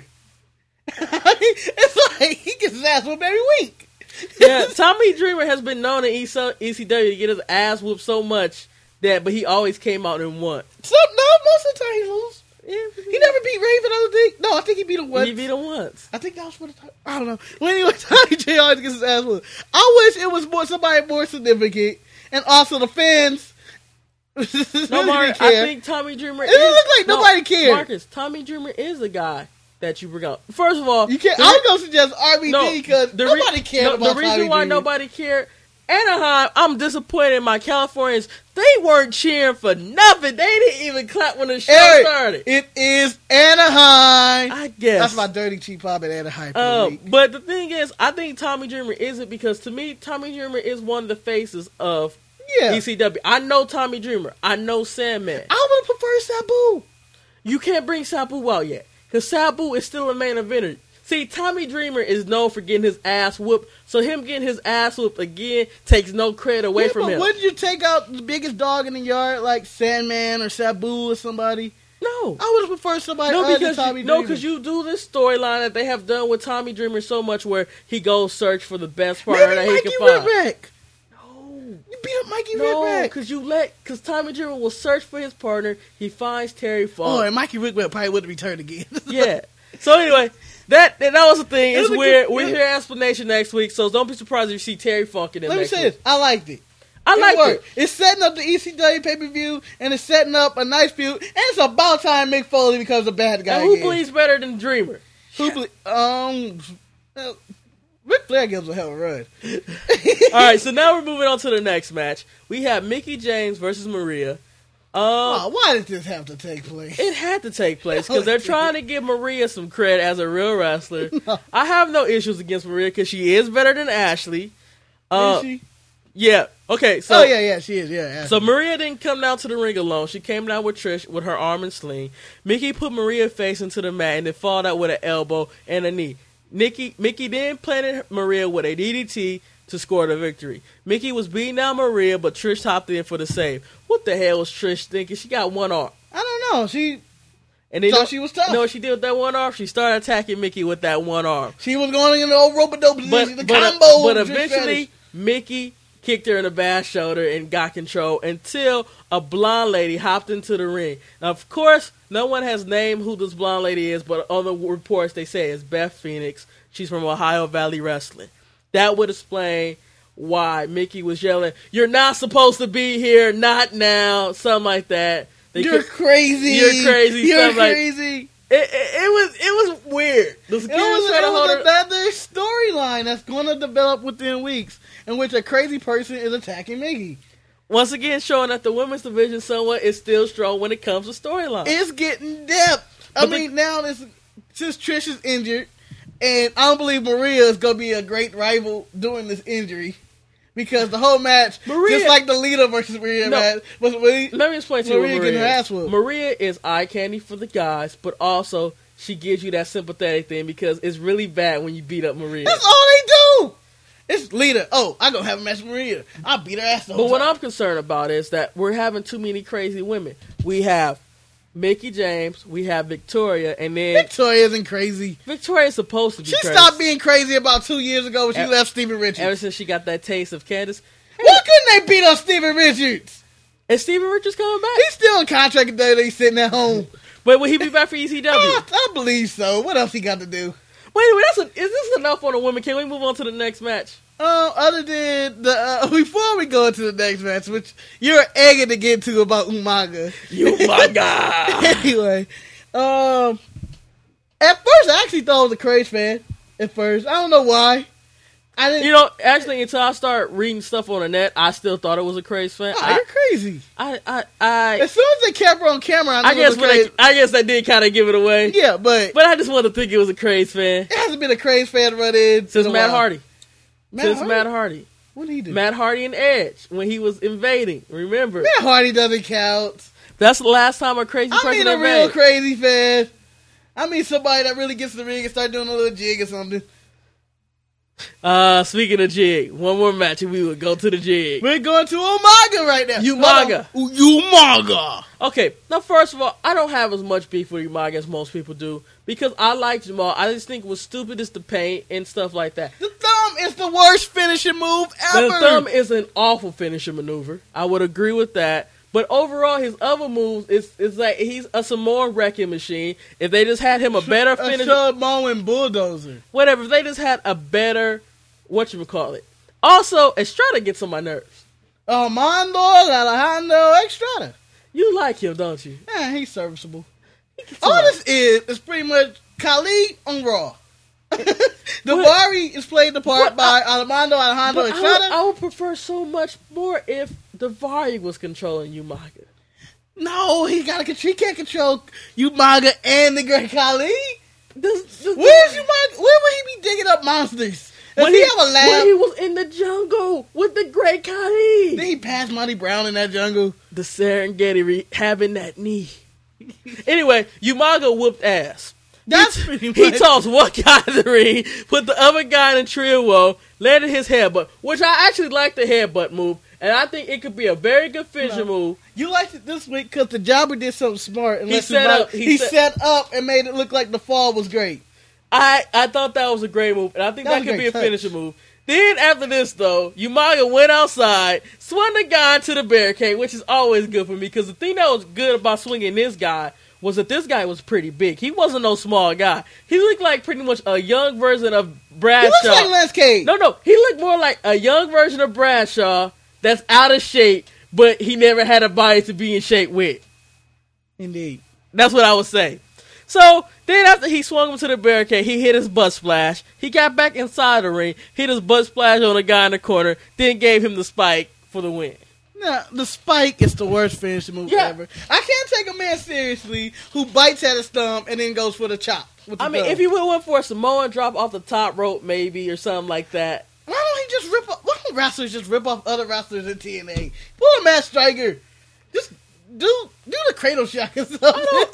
It's like he gets his ass whooped every week. Yeah, Tommy Dreamer has been known in ECW to get his ass whooped so much but he always came out and won. Most of the time he lose. Yeah, he never beat Raven, I don't think. No, I think he beat him once. He beat him once. I think that was for the time. I don't know. Well, anyway, Tommy Dreamer always gets his ass whooped. I wish it was somebody more significant, and also the fans. No, Mark, I think Tommy Dreamer. It doesn't look like nobody cared. Marcus, Tommy Dreamer is the guy that you forgot. First of all, you can't. I was gonna suggest RVD because nobody cared about the reason Tommy why Dreamer. Nobody cared. Anaheim, I'm disappointed in my Californians. They weren't cheering for nothing. They didn't even clap when the show started. It is Anaheim. I guess. That's my dirty cheap pop at Anaheim. But the thing is, I think Tommy Dreamer isn't because to me, Tommy Dreamer is one of the faces of ECW. I know Tommy Dreamer. I know Sandman. I would have preferred Sabu. You can't bring Sabu out yet because Sabu is still a main eventer. See, Tommy Dreamer is known for getting his ass whooped, so him getting his ass whooped again takes no credit away from him. Wouldn't you take out the biggest dog in the yard like Sandman or Sabu or somebody? No. I would have preferred somebody other than Tommy Dreamer. No, because you do this storyline that they have done with Tommy Dreamer so much where he goes search for the best partner that he can find. Maybe No. You beat up Mikey Rickback. No, because Tommy Dreamer will search for his partner. He finds Terry Funk. Oh, and Mikey Rickback probably wouldn't return again. Yeah. So anyway, That was the thing. It It's was a weird. good- We'll hear explanation next week, so don't be surprised if you see Terry Funk in it Let me next say week. this. I liked it. I liked it. It's setting up the ECW pay-per-view, and it's setting up a nice feud, and it's about time Mick Foley becomes a bad guy And who again. believes better than Dreamer? Ric Flair gives a hell of a run. All right, so now we're moving on to the next match. We have Mickie James versus Maria. Oh, why did this have to take place? It had to take place because they're trying to give Maria some credit as a real wrestler. I have no issues against Maria because she is better than Ashley. Is she? Yeah. Okay. So yeah, she is. Yeah. So Maria didn't come down to the ring alone. She came down with Trish with her arm and sling. Mickie put Maria face into the mat and then followed out with an elbow and a knee. Mickie then planted Maria with a DDT to score the victory. Mickie was beating down Maria, but Trish hopped in for the save. What the hell was Trish thinking? She got one arm. I don't know. She And then thought she was tough. You know what she did with that one arm? She started attacking Mickie with that one arm. She was going in the old rope-a-dope But, position, the but, combo. but Trish eventually, Stratus. Mickie kicked her in the back shoulder and got control until a blonde lady hopped into the ring. Now, of course, no one has named who this blonde lady is, but on the reports they say it's Beth Phoenix. She's from Ohio Valley Wrestling. That would explain why Mickie was yelling, "You're not supposed to be here, not now," something like that. You're crazy. You're crazy. You're something like- crazy. It was weird. The It security was trying to hold her- another storyline that's going to develop within weeks in which a crazy person is attacking Mickie. Once again, showing that the women's division somewhat is still strong when it comes to storyline. It's getting depth. But Now since Trish is injured, and I don't believe Maria is going to be a great rival during this injury. Because the whole match, Maria- just like the Lita versus Maria No. match, was really, Let me explain to you what Maria Maria getting her ass is. whooped. Maria is eye candy for the guys, but also she gives you that sympathetic thing because it's really bad when you beat up Maria. that's all they do. It's Lita. Oh, I'm going to have a match with Maria. I'll beat her ass the whole But what time. I'm concerned about is that we're having too many crazy women. We have Mickie James, we have Victoria, and then Victoria isn't crazy. Victoria's supposed to be She crazy. stopped being crazy about 2 years ago when she Ev- left Steven Richards. Ever since she got that taste of Candace. Why couldn't they beat up Steven Richards? And Steven Richards coming back. He's still in contract today. He's sitting at home. But will he be back for ECW? I believe so. What else he got to do? Wait, is this enough on the women? Can we move on to the next match? Other than the before we go into the next match, which you're egging to get to about Umaga. You my God. Anyway, at first I actually thought I was a Craze fan. At first, I don't know why. I didn't. You know, actually, until I started reading stuff on the net, I still thought it was a crazy fan. Oh, you're crazy. As soon as they kept her on camera, I guess knew it was I guess that did kind of give it away. yeah, but But I just wanted to think it was a crazy fan it hasn't been a Craze fan run in since in a Matt while. Hardy. Matt Hardy? Hardy. What did he do? Matt Hardy and Edge when he was invading. Remember? Matt Hardy doesn't count. That's the last time a crazy I person mean a real invaded. crazy fan. I mean somebody that really gets in the ring and start doing a little jig or something. Speaking of jig, one more match and we would go to the jig. We're going to Umaga right now. Umaga. Umaga. Okay, now first of all, I don't have as much beef with Umaga as most people do because I like Jamal. I just think it was stupid is the paint and stuff like that. The thumb is the worst finishing move ever. The thumb is an awful finishing maneuver. I would agree with that. But overall, his other moves is like he's a Samoan wrecking machine. If they just had him a better a finish, Samoan bulldozer. whatever. If they just had a better whatchamacallit. Also, Estrada gets on my nerves. Armando Alejandro Estrada. You like him, don't you? Yeah, he's serviceable. on All my- this is pretty much Khalid on Raw. Davari is played the part by Armando Alejandro But Estrada. I would prefer so much more if Davari was controlling Umaga. No, he can't control Umaga and the Great Khali. Where's Where's Umaga? Where would he be digging up monsters? Does when he have a lab? When he was in the jungle with the Great Khali. Did he pass Monty Brown in that jungle? The Serengeti having that knee. Anyway, Umaga whooped ass. That's pretty He much. tossed one guy in the ring, put the other guy in a trio, landed his headbutt, which I actually like the headbutt move, and I think it could be a very good finisher move. You liked it this week because the jobber did something smart. And He let set Umaga- up- he He set- set up and made it look like the fall was great. I thought that was a great move, and I think That that was could a be a great finisher move. Then after this, though, Umaga went outside, swung the guy to the barricade, which is always good for me, because the thing that was good about swinging this guy was that this guy was pretty big. He wasn't no small guy. He looked like pretty much a young version of Bradshaw. He looks like Lance Cage. No, he looked more like a young version of Bradshaw that's out of shape, but he never had a body to be in shape with. Indeed. That's what I would say. So, then after he swung him to the barricade, he hit his butt splash. He got back inside the ring, hit his butt splash on the guy in the corner, then gave him the spike for the win. Now, the spike is the worst finishing move ever. I can't take a man seriously who bites at his thumb and then goes for the chop. With the I mean, thumb. if he would have went for a Samoan drop off the top rope, maybe, or something like that. Why don't he just rip off? Why don't wrestlers just rip off other wrestlers in TNA? Pull a Matt Striker. Just do the cradle shock or something.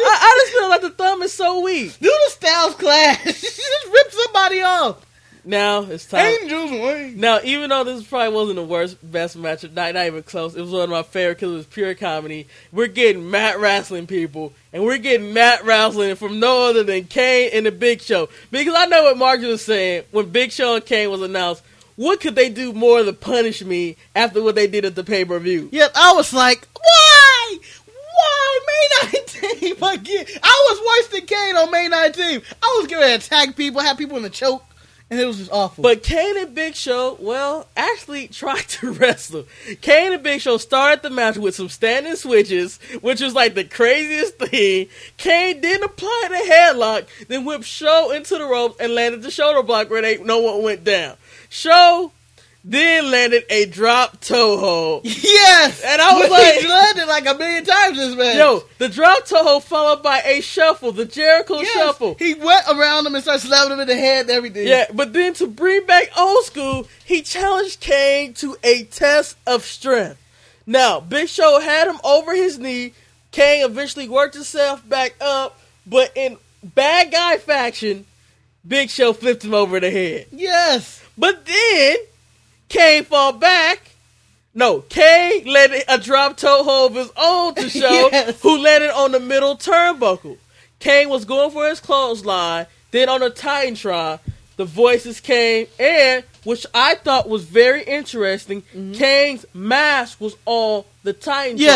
I just feel like the thumb is so weak. Do the Styles Clash. Just rip somebody off. Now it's time. Angels wing. Now, even though this probably wasn't the best match, not even close, it was one of my favorite because it was pure comedy. We're getting Matt Wrestling people, and we're getting Matt Wrestling from no other than Kane and the Big Show. Because I know what Marcus was saying when Big Show and Kane was announced. What could they do more to punish me after what they did at the pay-per-view? Yep, I was like, why? Why May 19th again? I was worse than Kane on May 19th. I was going to attack people, have people in the choke. And it was just awful. But Kane and Big Show, well, actually tried to wrestle. Kane and Big Show started the match with some standing switches, which was like the craziest thing. Kane didn't apply the headlock, then whipped Show into the ropes and landed the shoulder block where no one went down. Show then landed a drop toe hold. Yes! And I was like... He landed like a million times this match. Yo, the drop toe hold followed by a shuffle, the Jericho shuffle. He went around him and started slapping him in the head and everything. Yeah, but then to bring back old school, he challenged Kane to a test of strength. Now, Big Show had him over his knee. Kane eventually worked himself back up, but in bad guy faction, Big Show flipped him over the head. Yes. But then... Kane fall back. No, Kane landed a drop toe hold of his own to Show, Yes. who landed on the middle turnbuckle. Kane was going for his clothesline. Then on the Titantron, the voices came, and which I thought was very interesting, Kane's mask was on the Titantron. Yes,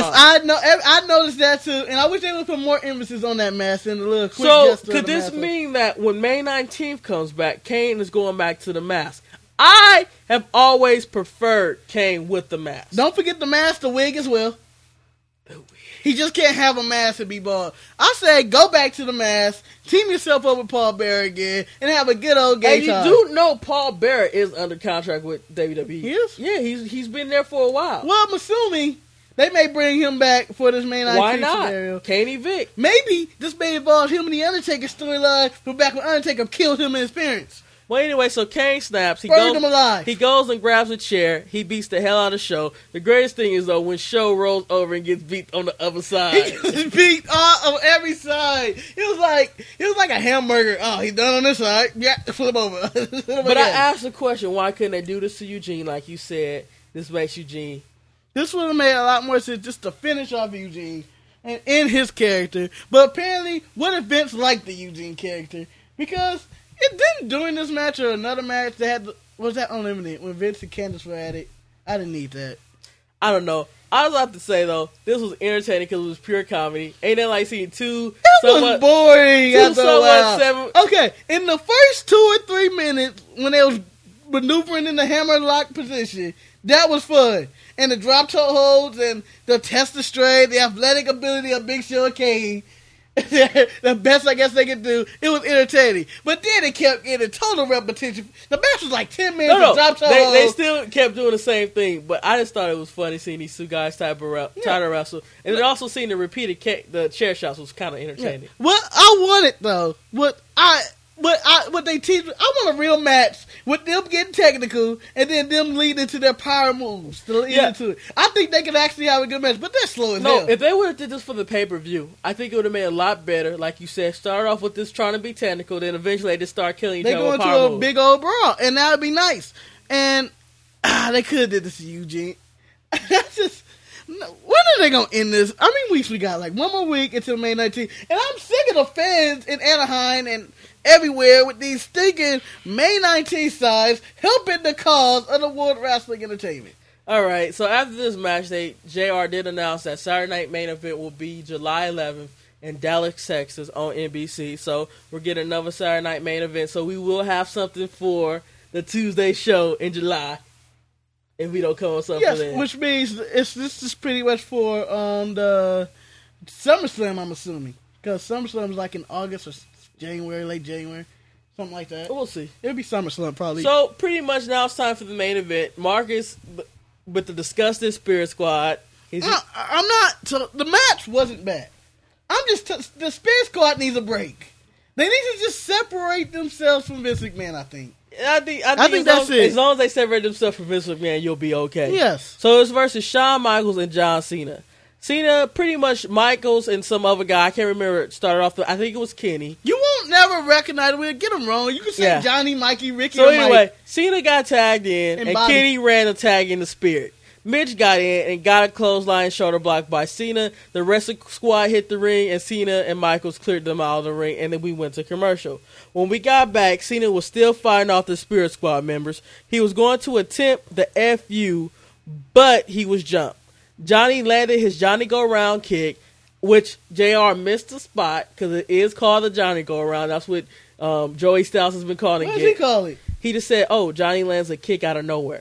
I noticed that too, and I wish they would put more emphasis on that mask and a little quick So gesture. could this mean that when May 19th comes back, Kane is going back to the mask? I have always preferred Kane with the mask. Don't forget the mask, the wig as well. He just can't have a mask and be bald. I say go back to the mask, team yourself up with Paul Bearer again, and have a good old gay And time. you do know Paul Bearer is under contract with WWE. He is? Yeah, he's been there for a while. Well, I'm assuming they may bring him back for this May 19th Why not? scenario. Kane Vic. Maybe this may involve him and the Undertaker storyline from back when Undertaker killed him in his parents. Well, anyway, so Kane snaps. Burned him alive. He goes and grabs a chair. He beats the hell out of Show. The greatest thing is, though, when Show rolls over and gets beat on the other side. He beat on every side. It was like a hamburger. Oh, he's done on this side. Yeah, flip over. But I asked the question, why couldn't they do this to Eugene like you said? This makes Eugene. This would have made a lot more sense just to finish off Eugene and in his character. But apparently, what if Vince liked the Eugene character? Because it didn't during this match or another match that had was that Unlimited when Vince and Candice were at it. I didn't need that. I don't know. I was about to say, though, this was entertaining because it was pure comedy. Ain't that like seeing two... It was boring after a while. Seven... Okay, in the first 2 or 3 minutes when they was maneuvering in the hammer lock position, that was fun. And the drop toe holds and the test of strength, the athletic ability of Big Show and Kane, the best I guess they could do. It was entertaining. But then it kept getting total repetition. The match was like 10 minutes of drop toe holds. They still kept doing the same thing, but I just thought it was funny seeing these two guys try to wrestle. And then also seeing the repeated the chair shots was kind of entertaining. Yeah. What I wanted, though, what they teach, I want a real match with them getting technical and then them leading into their power moves to lead into it. I think they could actually have a good match, but they're slow as hell. No, if they would have did this for the pay-per-view, I think it would have made a lot better. Like you said, start off with this trying to be technical, then eventually they just start killing each They other go with into power a moves. big old brawl, and that would be nice. And they could have did this to Eugene. That's just... When are they going to end this? How many weeks we got? Like 1 more week until May 19th. And I'm sick of the fans in Anaheim and everywhere with these stinking May 19th signs helping the cause of the World Wrestling Entertainment. All right, so after this match, JR did announce that Saturday Night Main Event will be July 11th. in Dallas, Texas on NBC. So we're getting another Saturday night main event. So we will have something for the Tuesday show in July if we don't come up with something Yes, then. which means this is pretty much for the SummerSlam, I'm assuming. Because SummerSlam is like in August or January, late January, something like that. We'll see. It'll be SummerSlam probably. So pretty much now it's time for the main event. Marcus with the Disgusted Spirit Squad. I'm not. So the match wasn't bad. I'm just the Spirit Squad needs a break. They need to just separate themselves from Vince McMahon. I think. I think that's it. As long as they separate themselves from Vince McMahon, you'll be okay. Yes. So it's versus Shawn Michaels and John Cena. Cena, pretty much Michaels and some other guy. I can't remember. Started off. I think it was Kenny. You won't never recognize it. We'll get them wrong. You can say Yeah. Johnny, Mikey, Ricky, So or anyway, Mike. Cena got tagged in, And and Bobby. Kenny ran the tag in the Spirit. Mitch got in and got a clothesline shoulder block by Cena. The rest of the squad hit the ring, and Cena and Michaels cleared them out of the ring, and then we went to commercial. When we got back, Cena was still fighting off the Spirit Squad members. He was going to attempt the FU, but he was jumped. Johnny landed his Johnny Go Round kick, which JR missed the spot because it is called the Johnny Go Round. That's what Joey Styles has been calling What it. does he call it? He just said, "Oh, Johnny lands a kick out of nowhere,"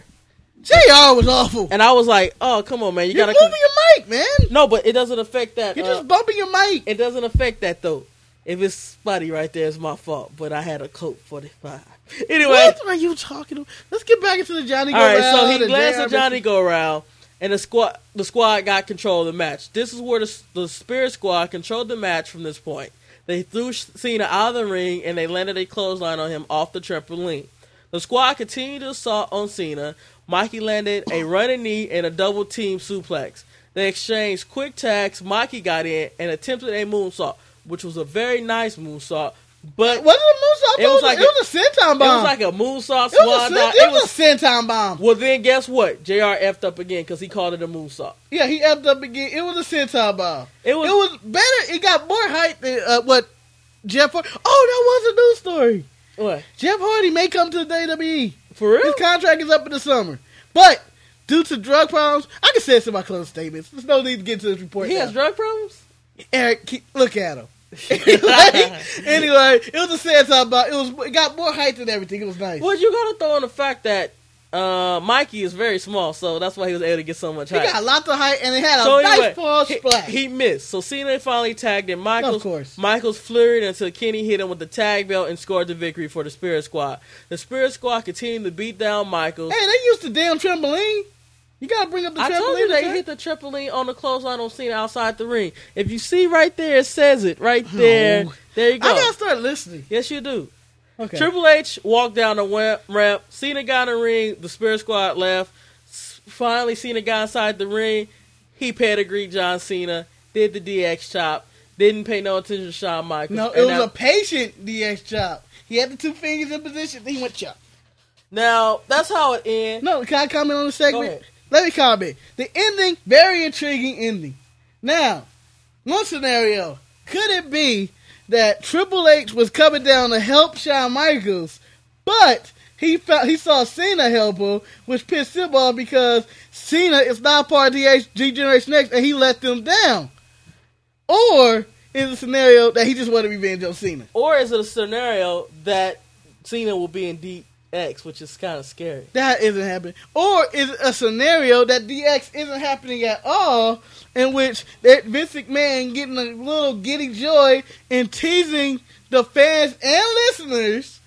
JR was awful. and I was like, "Oh, come on, man, you You're gotta." moving your mic, man. No, but it doesn't affect that. You're just bumping your mic. It doesn't affect that though. If it's spotty right there, it's my fault. But I had a Colt 45. Anyway, What are you talking about? Let's get back into the Johnny Go all right. Round. So he and lands JR the Johnny Go Round, and the squad got control of the match. This is where the Spirit Squad controlled the match from this point. They threw Cena out of the ring, and they landed a clothesline on him off the trampoline. The squad continued to assault on Cena. Mikey landed a running knee and a double team suplex. They exchanged quick tags. Mikey got in and attempted a moonsault, which was a very nice moonsault. But Was it a moonsault? It was like it was a senton bomb. it was like a moonsault It was swan a, dive. it was a senton bomb. Well, then guess what? JR effed up again because he called it a moonsault. Yeah, he effed up again. It was a senton bomb. It was- It was better. It got more hype than what Jeff Hardy. Oh, that was a news story. What? Jeff Hardy may come to the WWE. For real? His contract is up in the summer. But due to drug problems, I can say this in my closing statements. There's no need to get to this report. He now. has drug problems? Eric, look at him. Anyway, it was a senton bomb. It got more hype than everything. It was nice. Well, you gotta throw in the fact that Mikey is very small, so that's why he was able to get so much He hype. got lots of height, and it had a So nice anyway, false splash. he missed. So Cena finally tagged in Michaels. Of course. Michaels flurried until Kenny hit him with the tag belt and scored the victory for the Spirit Squad. The Spirit Squad continued to beat down Michaels. Hey, they used the damn trampoline. You gotta bring up the I trampoline. told you they attack. hit the trampoline on the clothesline on Cena outside the ring. If you see right there, it says it right there. Oh. There you go. I gotta start listening. Yes, you do. Okay. Triple H walked down the ramp. Cena got in the ring. The Spirit Squad left. Finally, Cena got inside the ring. He pedigreed John Cena. Did the DX chop. Didn't pay no attention to Shawn Michaels. No, it was a patient DX chop. He had the two fingers in position. Then he went chop. Now, that's how it ends. No, can I comment on the Go segment? ahead. Let me comment. The ending, very intriguing ending. Now, one scenario. Could it be that Triple H was coming down to help Shawn Michaels, but he saw Cena help him, which pissed him off because Cena is not part of G Generation X, and he let them down? Or is it a scenario that he just wanted revenge on Cena? Or is it a scenario that Cena will be in DX, which is kind of scary? That isn't happening. Or is it a scenario that DX isn't happening at all, in which Vince McMahon getting a little giddy joy and teasing the fans and listeners,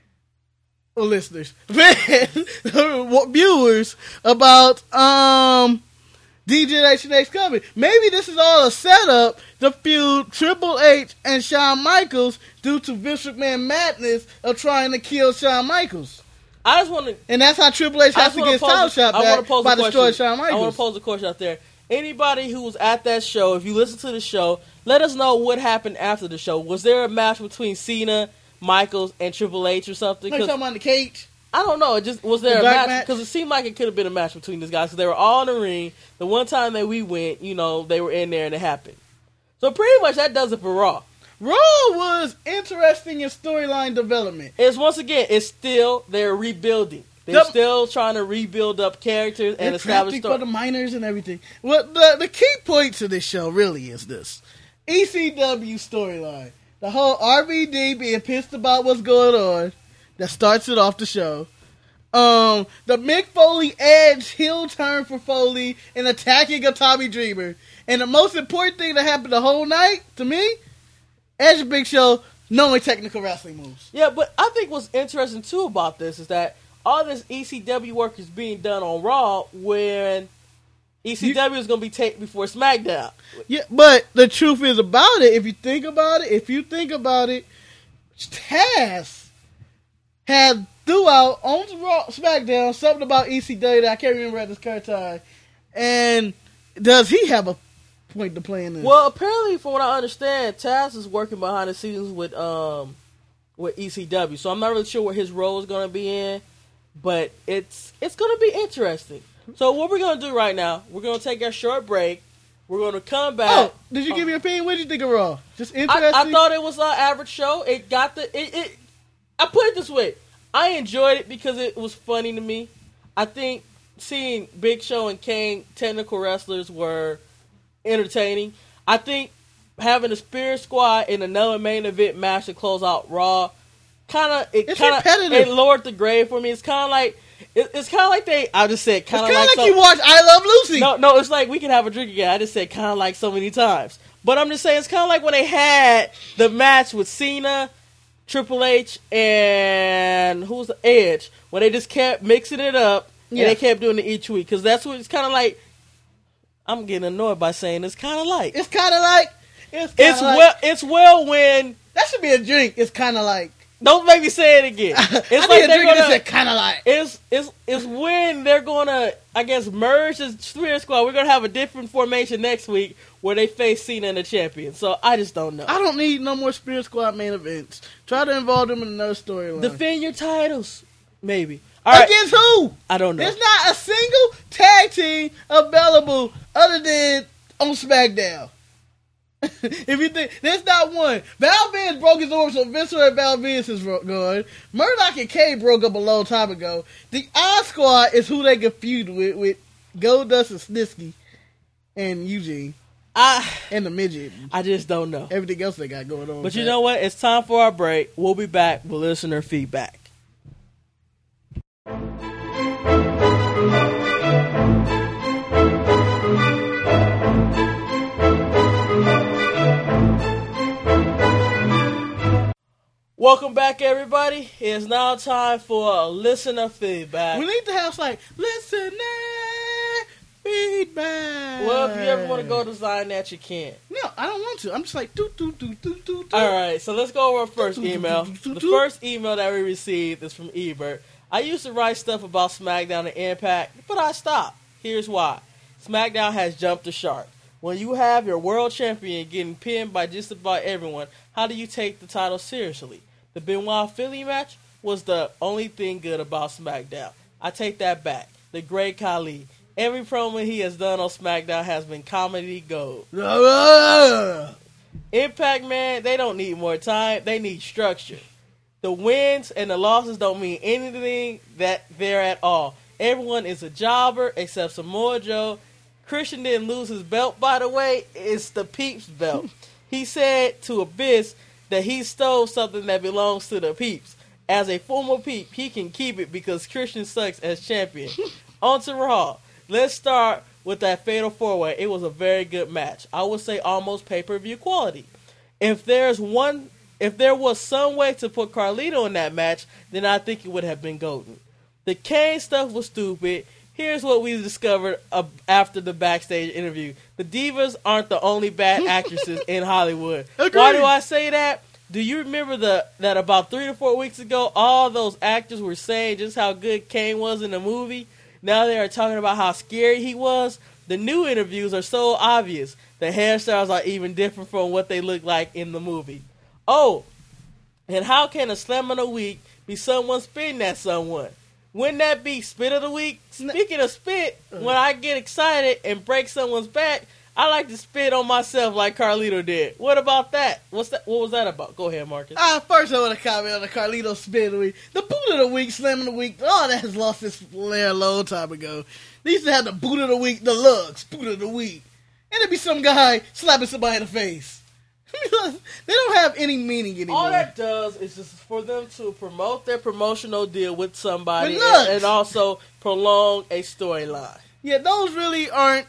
viewers, about D-Generation X coming. Maybe this is all a setup to feud Triple H and Shawn Michaels due to Vince McMahon madness of trying to kill Shawn Michaels. I just want to. And that's how Triple H has to get his title shot back by destroying Shawn Michaels. I want to pose a question out there. Anybody who was at that show, if you listen to the show, let us know what happened after the show. Was there a match between Cena, Michaels, and Triple H or something? Are you 'Cause talking about the cage? I don't know. It just was there The a dark match? match? Because it seemed like it could have been a match between these guys because they were all in the ring. The one time that we went, they were in there and it happened. So pretty much that does it for Raw. Raw was interesting in storyline development. It's still they're rebuilding. They're still trying to rebuild up characters and They're establish crafty for the minors and everything. Well, the key point to this show really is this. ECW storyline. The whole RVD being pissed about what's going on. That starts it off the show. The Mick Foley Edge heel turn for Foley and attacking of Tommy Dreamer. And the most important thing that happened the whole night, to me, Edge and Big Show knowing technical wrestling moves. Yeah, but I think what's interesting too about this is that all this ECW work is being done on Raw when ECW is going to be taped before SmackDown. Yeah, but the truth is about it, if you think about it, Taz had throughout on Raw, SmackDown something about ECW that I can't remember at this current time. And does he have a point to play in this? Well, apparently, from what I understand, Taz is working behind the scenes with ECW, so I'm not really sure what his role is going to be in, but it's going to be interesting. So what we're going to do right now, we're going to take our short break. We're going to come back. Oh, did you give me your opinion? What did you think of Raw? Just interesting? I thought it was an average show. It got I put it this way. I enjoyed it because it was funny to me. I think seeing Big Show and Kane, technical wrestlers, were entertaining. I think having a Spirit Squad in another main event match to close out Raw, it lowered the grade for me. It's kind of like I just said kind of like you watch I Love Lucy. No, it's like we can have a drink again. I just said kind of like so many times. But I'm just saying it's kind of like when they had the match with Cena, Triple H, and who's the Edge, when they just kept mixing it up and they kept doing it each week. Because that's what it's kind of like. I'm getting annoyed by saying it's kind of like. It's well when that should be a drink. It's kind of like. Don't make me say it again. It's I like they're gonna kind of like. It's when they're gonna, I guess, merge the Spirit Squad. We're gonna have a different formation next week where they face Cena and the champion. So I just don't know. I don't need no more Spirit Squad main events. Try to involve them in another storyline. Defend your titles, maybe. All right. Against who? I don't know. There's not a single tag team available other than on SmackDown. If you think there's not one, Val Venus broke his arm, so Vince and Val Venus is gone. Murdoch and Kane broke up a long time ago. The Odd Squad is who they confused with Goldust and Snitsky and Eugene. And the midget. I just don't know. Everything else they got going on. But you know what? It's time for our break. We'll be back with listener feedback. Welcome back, everybody. It's now time for listener feedback. We need to have like listener feedback. Well, if you ever want to go design that, you can. No, I don't want to. I'm just like do. All right, so let's go over our first email. The first email that we received is from Ebert. I used to write stuff about SmackDown and Impact, but I stopped. Here's why. SmackDown has jumped the shark. When you have your world champion getting pinned by just about everyone, how do you take the title seriously? The Benoit Philly match was the only thing good about SmackDown. I take that back. The Great Khali. Every promo he has done on SmackDown has been comedy gold. Impact, man, they don't need more time. They need structure. The wins and the losses don't mean anything there at all. Everyone is a jobber except Samoa Joe. Christian didn't lose his belt, by the way. It's the Peeps belt. He said to Abyss that he stole something that belongs to the Peeps. As a former Peep, he can keep it because Christian sucks as champion. On to Raw. Let's start with that Fatal 4-Way. It was a very good match. I would say almost pay-per-view quality. If there was some way to put Carlito in that match, then I think it would have been golden. The Kane stuff was stupid. Here's what we discovered after the backstage interview. The Divas aren't the only bad actresses in Hollywood. Agreed. Why do I say that? Do you remember that about 3 to 4 weeks ago, all those actors were saying just how good Kane was in the movie? Now they are talking about how scary he was. The new interviews are so obvious. The hairstyles are even different from what they look like in the movie. Oh, and how can a slam of the week be someone spitting at someone? Wouldn't that be spit of the week? Speaking of spit, when I get excited and break someone's back, I like to spit on myself like Carlito did. What about that? What was that about? Go ahead, Marcus. First I want to comment on the Carlito spit of the week. The boot of the week, slam of the week, that has lost its flair a long time ago. They used to have the boot of the week, the lugs, boot of the week. And it'd be some guy slapping somebody in the face. They don't have any meaning anymore. All that does is just for them to promote their promotional deal with somebody With looks. and also prolong a storyline. Yeah, those really aren't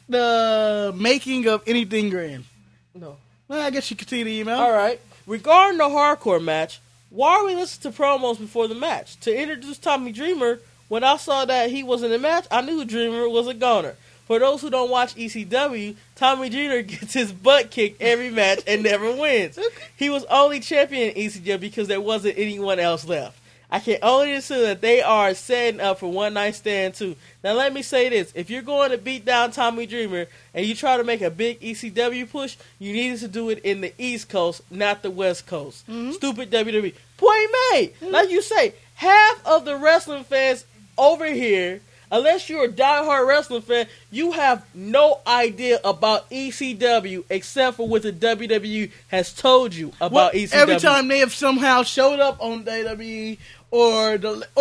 the making of anything grand. No. Well, I guess you continue the email. All right. Regarding the hardcore match, why are we listening to promos before the match? To introduce Tommy Dreamer, when I saw that he was in the match, I knew Dreamer was a goner. For those who don't watch ECW, Tommy Dreamer gets his butt kicked every match and never wins. He was only champion in ECW because there wasn't anyone else left. I can only assume that they are setting up for one night stand too. Now let me say this. If you're going to beat down Tommy Dreamer and you try to make a big ECW push, you needed to do it in the East Coast, not the West Coast. Stupid WWE. Point made. Like you say, half of the wrestling fans over here, unless you're a diehard wrestling fan, you have no idea about ECW except for what the WWE has told you about ECW. Every time they have somehow showed up on WWE or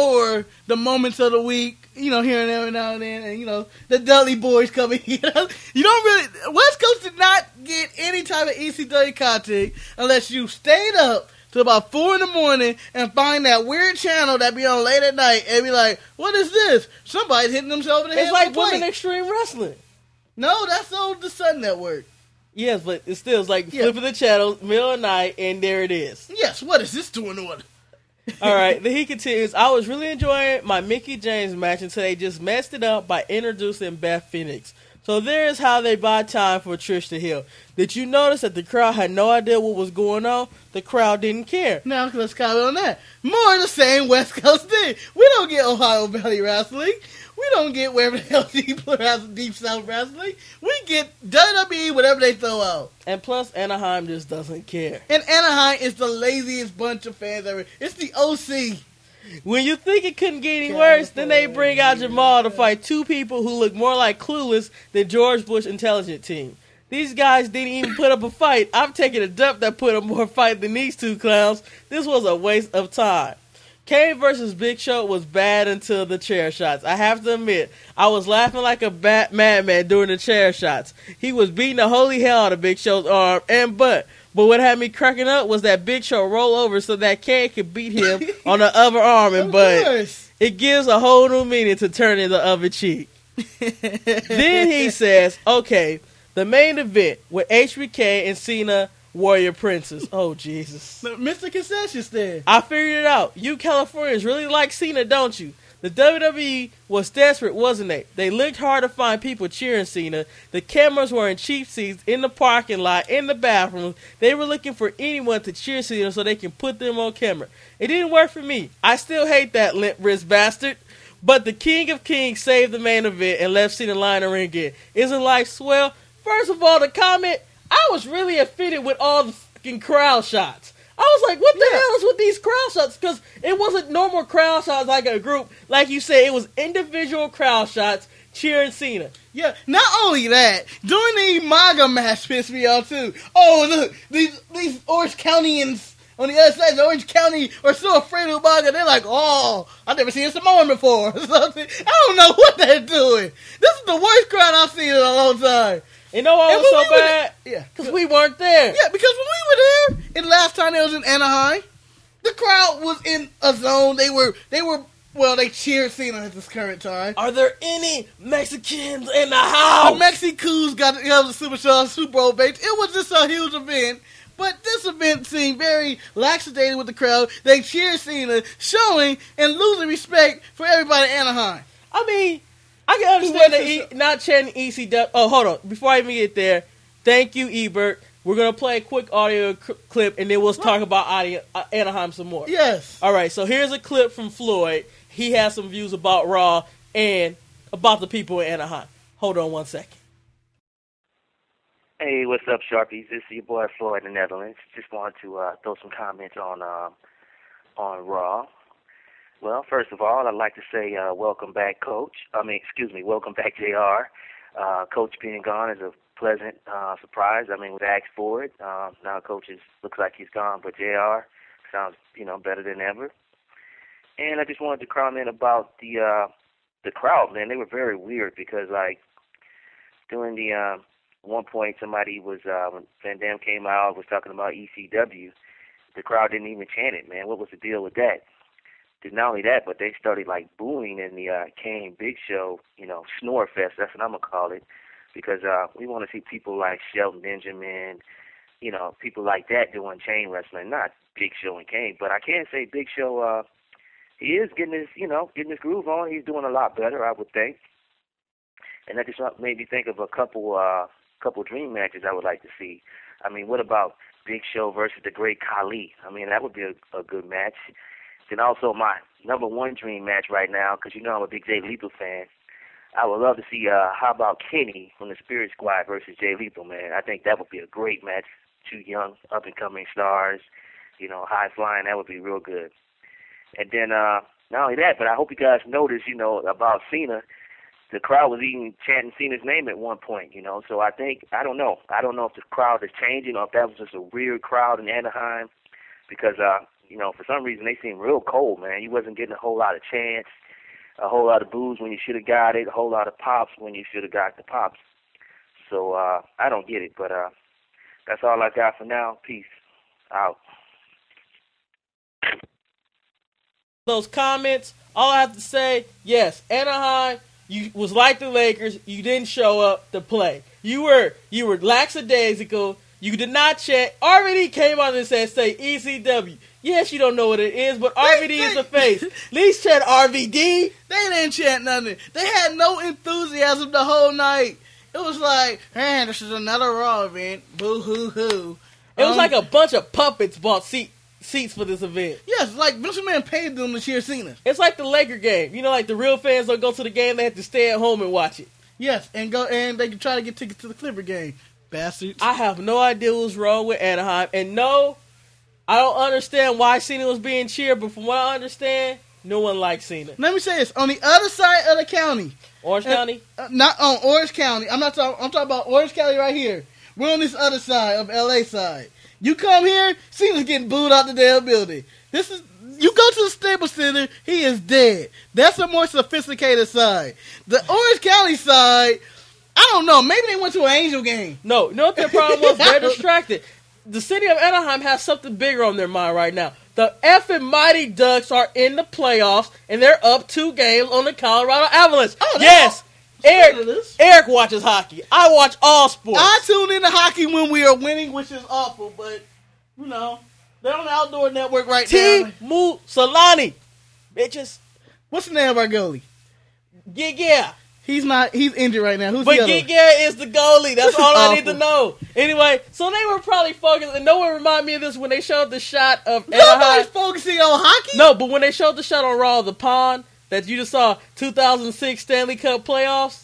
the moments of the week, you know, here and every now and then, and you know, the Dudley Boys coming here. You don't really, West Coast did not get any type of ECW content unless you stayed up till about 4 in the morning and find that weird channel that be on late at night and be like, what is this? Somebody's hitting themselves in the head It's like with a plate. Women Extreme Wrestling. No, that's on the Sun Network. Yes, but it's still like flipping the channel, middle of the night, and there it is. Yes, what is this doing on? All right, then he continues, I was really enjoying my Mickie James match until they just messed it up by introducing Beth Phoenix. So there is how they buy time for Trish to heal. Did you notice that the crowd had no idea what was going on? The crowd didn't care. Now let's comment on that. More of the same West Coast thing. We don't get Ohio Valley Wrestling. We don't get wherever the hell Deep South Wrestling. We get WWE, whatever they throw out. And plus, Anaheim just doesn't care. And Anaheim is the laziest bunch of fans ever. It's the OC. When you think it couldn't get any worse, then they bring out Jamal to fight two people who look more like Clueless than George Bush intelligent team. These guys didn't even put up a fight. I've taken a dump that put up more fight than these two clowns. This was a waste of time. Kane versus Big Show was bad until the chair shots. I have to admit, I was laughing like a madman during the chair shots. He was beating the holy hell out of Big Show's arm and butt. But what had me cracking up was that Big Show roll over so that Kane could beat him on the other arm and butt. It gives a whole new meaning to turning the other cheek. Then he says, okay, the main event with HBK and Cena, Warrior Princess. Oh, Jesus. Mr. Concessions there. I figured it out. You Californians really like Cena, don't you? The WWE was desperate, wasn't they? They looked hard to find people cheering Cena. The cameras were in cheap seats, in the parking lot, in the bathrooms. They were looking for anyone to cheer Cena so they can put them on camera. It didn't work for me. I still hate that limp wrist bastard. But the King of Kings saved the main event and left Cena lying in the ring again. Isn't life swell? First of all, the comment, I was really offended with all the fucking crowd shots. I was like, what the hell is with these crowd shots? Because it wasn't normal crowd shots like a group. Like you said, it was individual crowd shots cheering Cena. Yeah, not only that, during the MAGA match pissed me off too. Oh, look, these Orange Countyans on the other side of Orange County are so afraid of MAGA. They're like, oh, I've never seen a Samoan before. Or something. I don't know what they're doing. This is the worst crowd I've seen in a long time. You know why it was so bad? Yeah. Because we weren't there. Yeah, because when we were there, and last time they was in Anaheim, the crowd was in a zone. They cheered Cena at this current time. Are there any Mexicans in the house? The Mexicans got the Super Bowl bait. It was just a huge event. But this event seemed very lackadaisical with the crowd. They cheered Cena, showing and losing respect for everybody in Anaheim. I mean, I can understand not chanting ECW. Oh, hold on. Before I even get there, thank you, Ebert. We're going to play a quick audio clip, and then we'll talk about Anaheim some more. Yes. All right, so here's a clip from Floyd. He has some views about Raw and about the people in Anaheim. Hold on 1 second. Hey, what's up, Sharpies? This is your boy Floyd in the Netherlands. Just wanted to throw some comments on Raw. Well, first of all, I'd like to say welcome back, Coach. Welcome back, JR. Coach being gone is a pleasant surprise. I mean, we asked for it. Now Coach looks like he's gone, but JR sounds, better than ever. And I just wanted to comment about the crowd, man. They were very weird because, like, during the one point somebody was when Van Dam came out was talking about ECW. The crowd didn't even chant it, man. What was the deal with that? Not only that, but they started like booing in the Kane Big Show, snore fest. That's what I'm gonna call it, because we want to see people like Shelton Benjamin, people like that doing chain wrestling, not Big Show and Kane. But I can say Big Show, he is getting his groove on. He's doing a lot better, I would think. And that just made me think of a couple dream matches I would like to see. I mean, what about Big Show versus the Great Khali? I mean, that would be a good match. Then also my number one dream match right now, because I'm a big Jay Lethal fan. I would love to see how about Kenny from the Spirit Squad versus Jay Lethal, man. I think that would be a great match. Two young, up-and-coming stars, high-flying. That would be real good. And then not only that, but I hope you guys noticed, about Cena. The crowd was even chanting Cena's name at one point, So I don't know. I don't know if the crowd is changing or if that was just a weird crowd in Anaheim, because for some reason they seemed real cold, man. You wasn't getting a whole lot of chants, a whole lot of boos when you should have got it, a whole lot of pops when you should have got the pops. So I don't get it, but that's all I got for now. Peace out. Those comments, all I have to say, yes, Anaheim, you was like the Lakers. You didn't show up to play. You were lackadaisical. You did not chant. RVD came out and said, say ECW. Yes, you don't know what it is, but RVD is the face. At least chant RVD. They didn't chant nothing. They had no enthusiasm the whole night. It was like, man, this is another Raw event. Boo hoo hoo. It was like a bunch of puppets bought seats for this event. Yes, like Vince McMahon paid them to cheer Cena. It's like the Laker game. Like the real fans don't go to the game; they have to stay at home and watch it. Yes, and they can try to get tickets to the Clipper game, bastards. I have no idea what's wrong with Anaheim, and no, I don't understand why Cena was being cheered. But from what I understand, no one likes Cena. Let me say this: on the other side of the county, Orange County, not on Orange County. I'm talking about Orange County right here. We're on this other side of LA side. You come here, Cena's getting booed out the damn building. You go to the Staples Center, he is dead. That's a more sophisticated side. The Orange County side, I don't know. Maybe they went to an Angel game. No, you know what their problem was? They're distracted. The city of Anaheim has something bigger on their mind right now. The effing Mighty Ducks are in the playoffs, and they're up 2 games on the Colorado Avalanche. Oh, yes. Eric watches hockey. I watch all sports. I tune into hockey when we are winning, which is awful, but, they're on the Outdoor Network right now. Teemu Selanne. Bitches. What's the name of our goalie? Yeah. He's injured right now. Who's but the other? Giga is the goalie. That's all I need to awful. know. Anyway, so they were probably focused, and no one reminded me of this when they showed the shot of Nobody's Anaheim. focusing on hockey? No, but when they showed the shot on Raw, the pond that you just saw, 2006 Stanley Cup playoffs,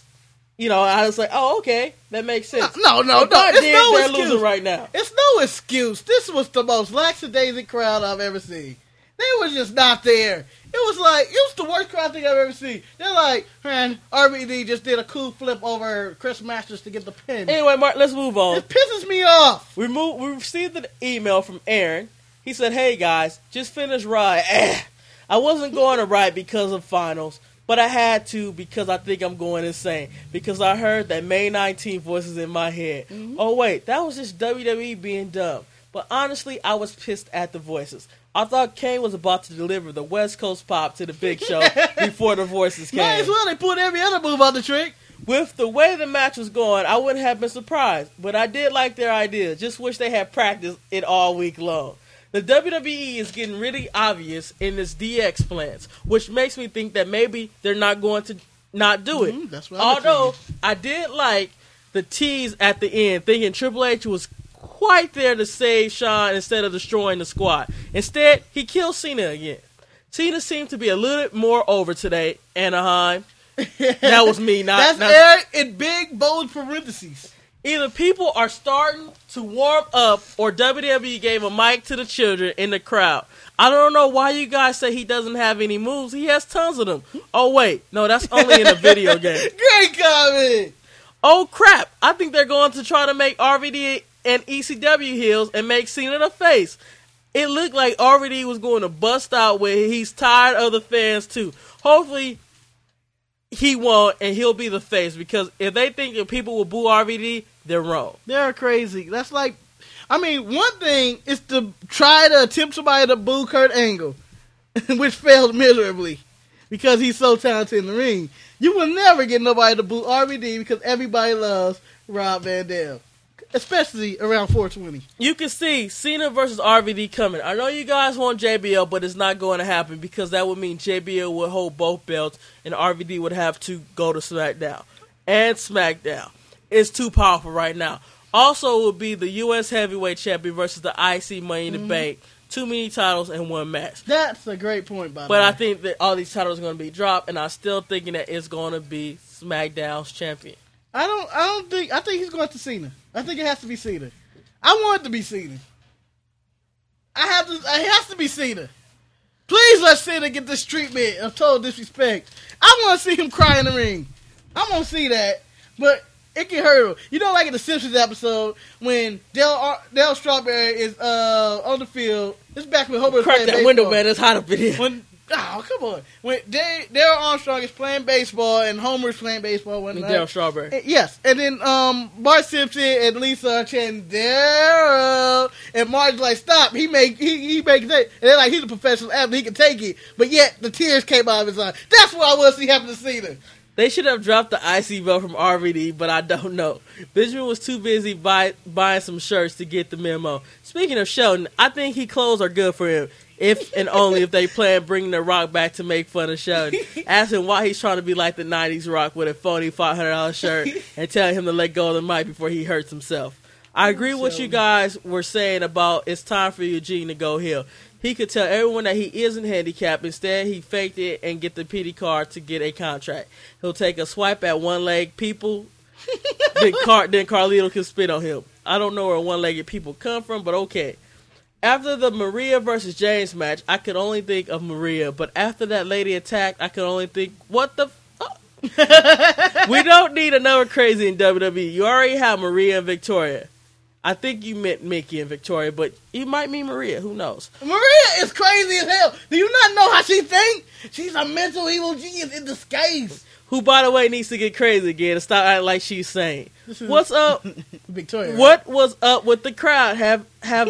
I was like, oh, okay, that makes sense. No. They're excuse. losing right now. It's no excuse. This was the most lackadaisic crowd I've ever seen. They were just not there. It was the worst crowd thing I've ever seen. They're like, man, RVD just did a cool flip over Chris Masters to get the pin. Anyway, Mark, let's move on. It pisses me off. We received an email from Aaron. He said, hey, guys, just finished Riot. I wasn't going to Riot because of finals, but I had to because I think I'm going insane. Because I heard that May 19th voices in my head. Mm-hmm. Oh, wait, that was just WWE being dumb. But honestly, I was pissed at the voices. I thought Kane was about to deliver the West Coast pop to the Big Show before the voices came. Might as well. They put every other move on the trick. With the way the match was going, I wouldn't have been surprised. But I did like their idea. Just wish they had practiced it all week long. The WWE is getting really obvious in this DX plans, which makes me think that maybe they're not going to not do it. That's what Although, I did like the tease at the end, thinking Triple H was quite there to save Shawn instead of destroying the squad. Instead, he killed Cena again. Cena seemed to be a little bit more over today, Anaheim. That was me. That's Eric in big, bold parentheses. Either people are starting to warm up or WWE gave a mic to the children in the crowd. I don't know why you guys say he doesn't have any moves. He has tons of them. Oh, wait. No, that's only in a video game. Great comment. Oh, crap. I think they're going to try to make RVD and ECW heels and make Cena the face. It looked like RVD was going to bust out where he's tired of the fans, too. Hopefully, he won't, and he'll be the face, because if they think that people will boo RVD, they're wrong. They're crazy. That's like, I mean, one thing is to try to attempt somebody to boo Kurt Angle, which failed miserably because he's so talented in the ring. You will never get nobody to boo RVD because everybody loves Rob Van Dam, especially around 420. You can see Cena versus RVD coming. I know you guys want JBL, but it's not going to happen because that would mean JBL would hold both belts and RVD would have to go to SmackDown. And SmackDown. It's too powerful right now. Also, it would be the U.S. Heavyweight Champion versus the IC Money in the Bank. Too many titles in one match. That's a great point, by the way. But I think that all these titles are going to be dropped, and I'm still thinking that it's going to be SmackDown's champion. I think he's going to Cena. I think it has to be Cena. I want it to be Cena. It has to be Cena. Please let Cena get this treatment of total disrespect. I want to see him cry in the ring. I want to see that, but it can hurt him. You know, like in the Simpsons episode when Dale Strawberry is on the field. It's back when Homer Crack playing that baseball. window, man. It's hot up in here. Come on. When Daryl Armstrong is playing baseball and Homer's playing baseball one night. Daryl Strawberry. Yes. And then Bart Simpson and Lisa are chanting Daryl. And Marge's like, stop. He make that. And they're like, he's a professional athlete. He can take it. But yet the tears came out of his eyes. That's what I want to see happen to Cena. They should have dropped the IC belt from RVD, but I don't know. Benjamin was too busy buying some shirts to get the memo. Speaking of Shelton, I think his clothes are good for him, if and only if they plan bringing The Rock back to make fun of Shelton. Ask him why he's trying to be like the 90s Rock with a phony $500 shirt and tell him to let go of the mic before he hurts himself. I agree with what you guys were saying about it's time for Eugene to go heel. He could tell everyone that he isn't handicapped. Instead, he faked it and get the PD card to get a contract. He'll take a swipe at one-legged people, then Carlito can spit on him. I don't know where one-legged people come from, but okay. After the Maria versus James match, I could only think of Maria. But after that lady attack, I could only think, what the fuck? We don't need another crazy in WWE. You already have Maria and Victoria. I think you meant Mickey and Victoria, but you might mean Maria. Who knows? Maria is crazy as hell. Do you not know how she thinks? She's a mental evil genius in disguise. Who, by the way, needs to get crazy again and stop acting like she's sane. What's up? Victoria. What was up with the crowd? Have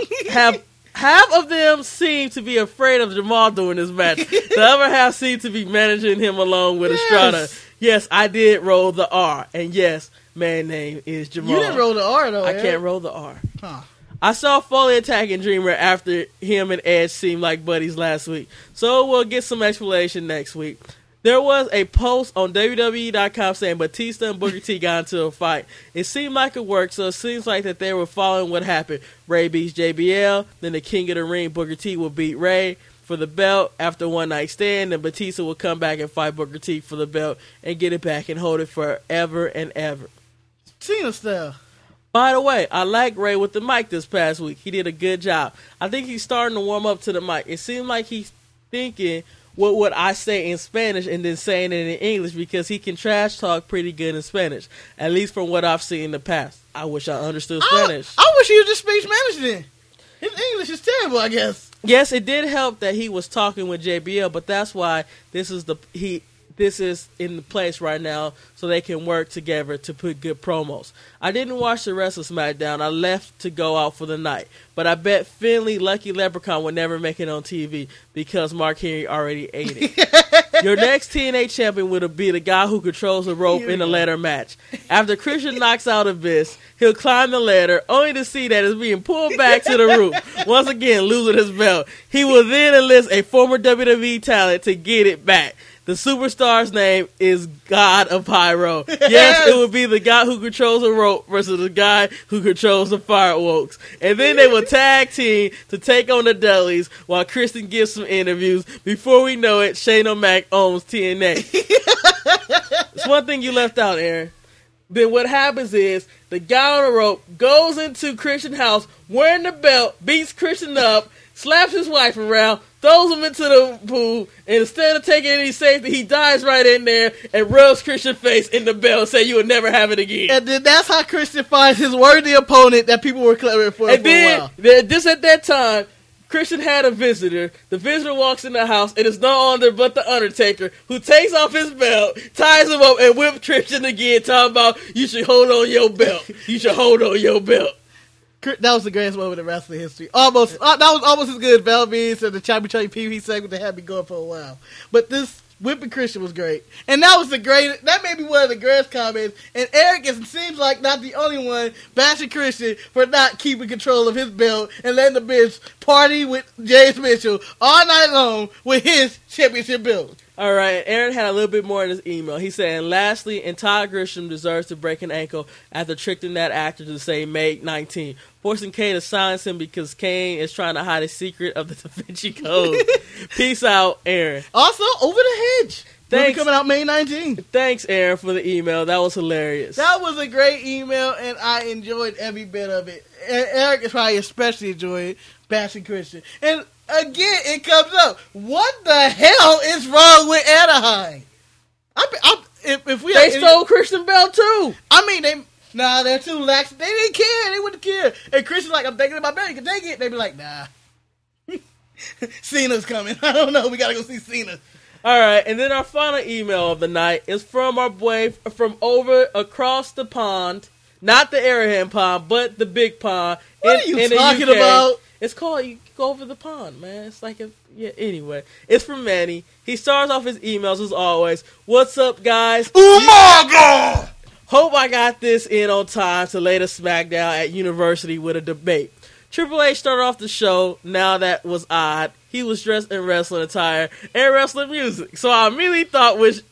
half of them seem to be afraid of Jamal doing this match. The other half seem to be managing him along with Estrada. Yes, I did roll the R, and yes, man name is Jamal. You didn't roll the R, though. I can't roll the R. Huh. I saw Foley attacking Dreamer after him and Edge seemed like buddies last week, so we'll get some explanation next week. There was a post on WWE.com saying Batista and Booker T got into a fight. It seemed like it worked, so it seems like that they were following what happened. Ray beats JBL, then the King of the Ring, Booker T, will beat Ray for the belt after one night stand, and Batista will come back and fight Booker T for the belt and get it back and hold it forever and ever. Cena style. By the way, I like Ray with the mic this past week. He did a good job. I think he's starting to warm up to the mic. It seemed like he's thinking, what would I say in Spanish, and then saying it in English, because he can trash talk pretty good in Spanish, at least from what I've seen in the past. I wish I understood Spanish. I wish he would just speak Spanish then. His English is terrible, I guess. Yes, it did help that he was talking with JBL, but that's why this is in the place right now, so they can work together to put good promos. I didn't watch the rest of SmackDown. I left to go out for the night, but I bet Finley, Lucky Leprechaun, will never make it on TV because Mark Henry already ate it. Your next TNA champion will be the guy who controls the rope in the ladder match. After Christian knocks out Abyss, he'll climb the ladder only to see that it's being pulled back to the roof, once again losing his belt. He will then enlist a former WWE talent to get it back. The superstar's name is God of Pyro. Yes, it would be the guy who controls the rope versus the guy who controls the fireworks. And then they will tag team to take on the Dudleys while Kristen gives some interviews. Before we know it, Shane O'Mac owns TNA. It's one thing you left out, Aaron. Then what happens is the guy on the rope goes into Christian's house wearing the belt, beats Christian up, slaps his wife around, throws him into the pool, and instead of taking any safety, he dives right in there and rubs Christian's face in the belt and say you will never have it again. And then that's how Christian finds his worthy opponent that people were clearing for and a then, while. just at that time, Christian had a visitor. The visitor walks in the house, and it's no other but the Undertaker, who takes off his belt, ties him up, and whips Christian again, talking about, you should hold on your belt. You should hold on your belt. That was the greatest moment in wrestling history. That was almost as good as Velveteen and the Choppy Choppy PvP segment that had me going for a while. But this whipping Christian was great. And that made me one of the greatest comments. And Eric seems like not the only one bashing Christian for not keeping control of his belt and letting the bitch party with James Mitchell all night long with his championship belt. All right, Aaron had a little bit more in his email. He said, and lastly, and Todd Grisham deserves to break an ankle after tricking that actor to say May 19, forcing Kane to silence him because Kane is trying to hide a secret of the Da Vinci Code. Peace out, Aaron. Also, Over the Hedge. Thanks. Coming out May 19th. Thanks, Aaron, for the email. That was hilarious. That was a great email, and I enjoyed every bit of it. And Eric is probably especially enjoying bashing Christian. And again, it comes up. What the hell is wrong with Anaheim? They stole Christian Bell too. I mean, they're too lax. They didn't care. They wouldn't care. And Christian's like, I'm taking it my belt. You can take it. They'd be like, nah. Cena's coming. I don't know. We gotta go see Cena. All right, and then our final email of the night is from our boy from over across the pond. Not the Arahan pond, but the big pond. What are you talking about? It's called, you go over the pond, man. It's like anyway. It's from Manny. He starts off his emails as always. What's up, guys? Umaga! Hope I got this in on time to lay the smackdown at University with a debate. Triple H started off the show. Now that was odd. He was dressed in wrestling attire and wrestling music. So I immediately thought which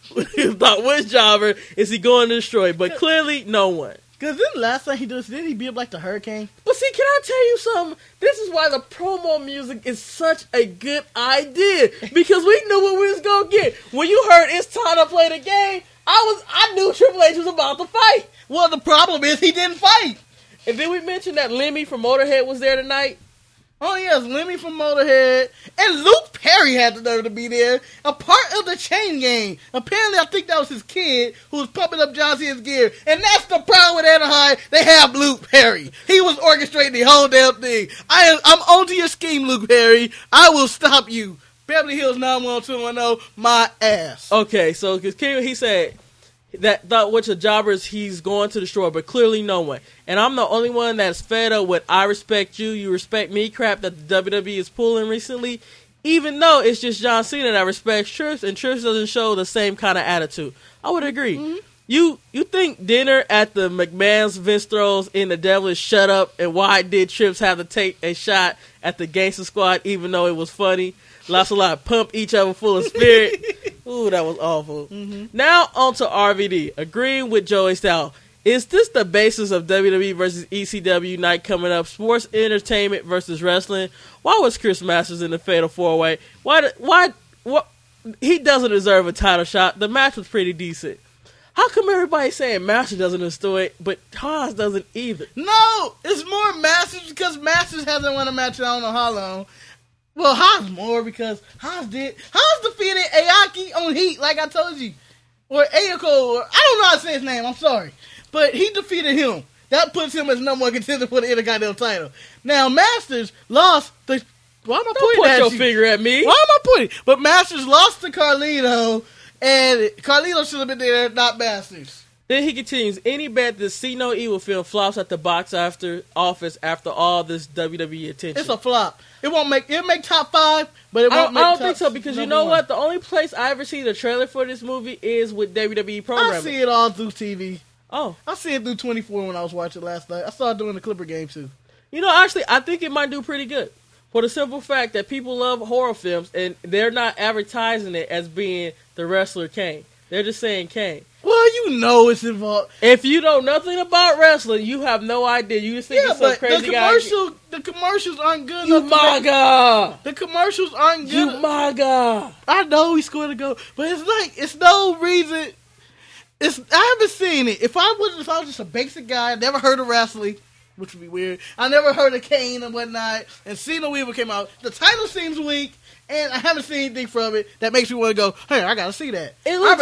jobber is he going to destroy? But clearly, no one. Because then the last time he did he beat up like the Hurricane? But see, can I tell you something? This is why the promo music is such a good idea. Because we knew what we was going to get. When you heard it's time to play the game, I knew Triple H was about to fight. Well, the problem is he didn't fight. And then we mentioned that Lemmy from Motorhead was there tonight. Oh, yes, Lemmy from Motorhead. And Luke Perry had the nerve to be there. A part of the Chain Gang. Apparently, I think that was his kid who was pumping up John Cena's gear. And that's the problem with Anaheim. They have Luke Perry. He was orchestrating the whole damn thing. I'm onto your scheme, Luke Perry. I will stop you. Beverly Hills 91210, my ass. Okay, so he said that which of jobbers he's going to destroy, but clearly no one. And I'm the only one that's fed up with I respect you, you respect me crap that the WWE is pulling recently, even though it's just John Cena that respects Trips, and Trips doesn't show the same kind of attitude. I would agree. Mm-hmm. You think dinner at the McMahon's Vince throws in the Devil is shut up, and why did Trips have to take a shot at the Gangster Squad even though it was funny? Lots of pump each other full of spirit. Ooh, that was awful. Mm-hmm. Now on to RVD. Agreeing with Joey Styles. Is this the basis of WWE versus ECW night coming up? Sports entertainment versus wrestling? Why was Chris Masters in the Fatal 4-Way? Why? He doesn't deserve a title shot. The match was pretty decent. How come everybody's saying Masters doesn't destroy it, but Haas doesn't either? No, it's more Masters because Masters hasn't won a match in I don't know how long. Well, Haas more because Haas defeated Aoki on Heat, like I told you. Or Ayako, or I don't know how to say his name, I'm sorry. But he defeated him. That puts him as number one contender for the Intercontinental title. Now, Masters lost the... Why am I pointing at you? Don't put your finger at me. Why am I pointing? But Masters lost to Carlito, and Carlito should have been there, not Masters. Then he continues, any bet the See No Evil film flops at the box office after all this WWE attention? It's a flop. It'll make top 5, but it won't make I don't think so, because you know what? The only place I ever see the trailer for this movie is with WWE programming. I see it all through TV. Oh. I see it through 24 when I was watching last night. I saw it during the Clipper game, too. You know, actually, I think it might do pretty good. For the simple fact that people love horror films, and they're not advertising it as being the wrestler Kane. They're just saying Kane. Well, you know it's involved. If you know nothing about wrestling, you have no idea. You just think it's some crazy guy. The commercials aren't good enough. Umaga! The commercials aren't good. Umaga! I know he's going to go, but it's no reason. I haven't seen it. If I was just a basic guy, never heard of wrestling, which would be weird. I never heard of Kane and whatnot, and Cena Weaver came out. The title seems weak, and I haven't seen anything from it that makes me want to go, hey, I gotta see that. It looks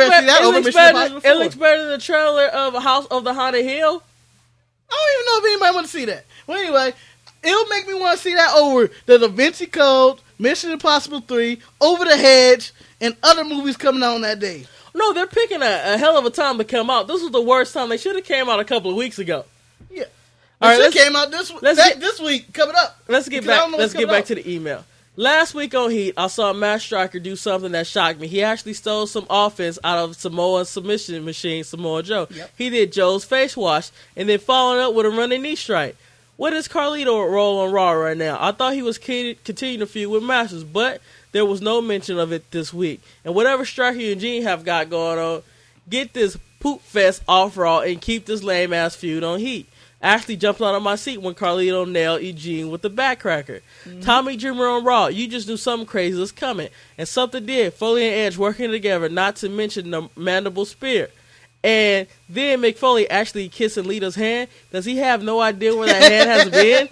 better than the trailer of House of the Haunted Hill. I don't even know if anybody wants to see that. Well, anyway, It'll make me want to see that over the Da Vinci Code, Mission Impossible 3, Over the Hedge, and other movies coming out on that day. No, they're picking a hell of a time to come out. This was the worst time. They should have came out a couple of weeks ago. Yeah. All right, It came out this week, coming up. Let's get Because I back. don't know Let's what's get back coming to the email. Last week on Heat, I saw Matt Striker do something that shocked me. He actually stole some offense out of Samoa's submission machine, Samoa Joe. Yep. He did Joe's face wash and then followed up with a running knee strike. What is Carlito role on Raw right now? I thought he was continuing to feud with Masters, but there was no mention of it this week. And whatever Striker and Eugene have got going on, get this poop fest off Raw and keep this lame ass feud on Heat. I actually jumped out of my seat when Carlito nailed Eugene with the backcracker. Tommy Dreamer on Raw, you just knew something crazy was coming. And something did. Foley and Edge working together, not to mention the mandible spear. And then McFoley actually kissing Lita's hand. Does he have no idea where that hand has been?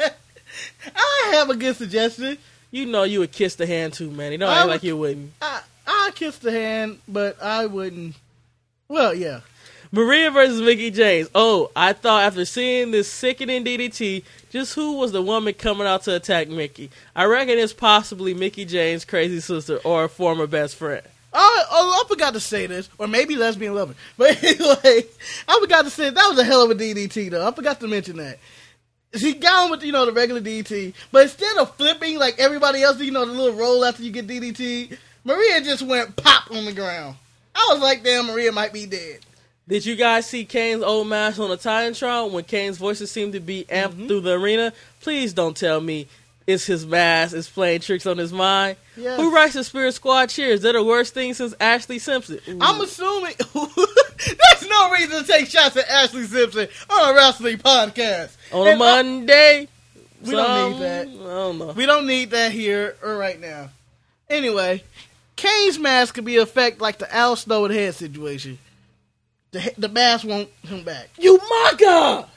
I have a good suggestion. You know you would kiss the hand too, man. You know, I act would- like you wouldn't. I kissed the hand, but I wouldn't. Well, yeah. Maria versus Mickey James. Oh, I thought after seeing this sickening DDT, just who was the woman coming out to attack Mickey? I reckon it's possibly Mickey James' crazy sister or a former best friend. I forgot to say this, or maybe lesbian lover. But anyway, I forgot to say that was a hell of a DDT, though. I forgot to mention that. She got him with, the regular DDT, but instead of flipping like everybody else, the little roll after you get DDT, Maria just went pop on the ground. I was like, damn, Maria might be dead. Did you guys see Kane's old match on the Titantron when Kane's voices seemed to be amped through the arena? Please don't tell me it's his mask is playing tricks on his mind. Yes. Who writes the Spirit Squad cheers? They're the worst thing since Ashley Simpson. Ooh. I'm assuming there's no reason to take shots at Ashley Simpson on a wrestling podcast. On a And, Monday. we don't need that. I don't know. We don't need that here or right now. Anyway, Kane's mask could be effect like the Al Snow with head situation. The mask won't come back. You maga!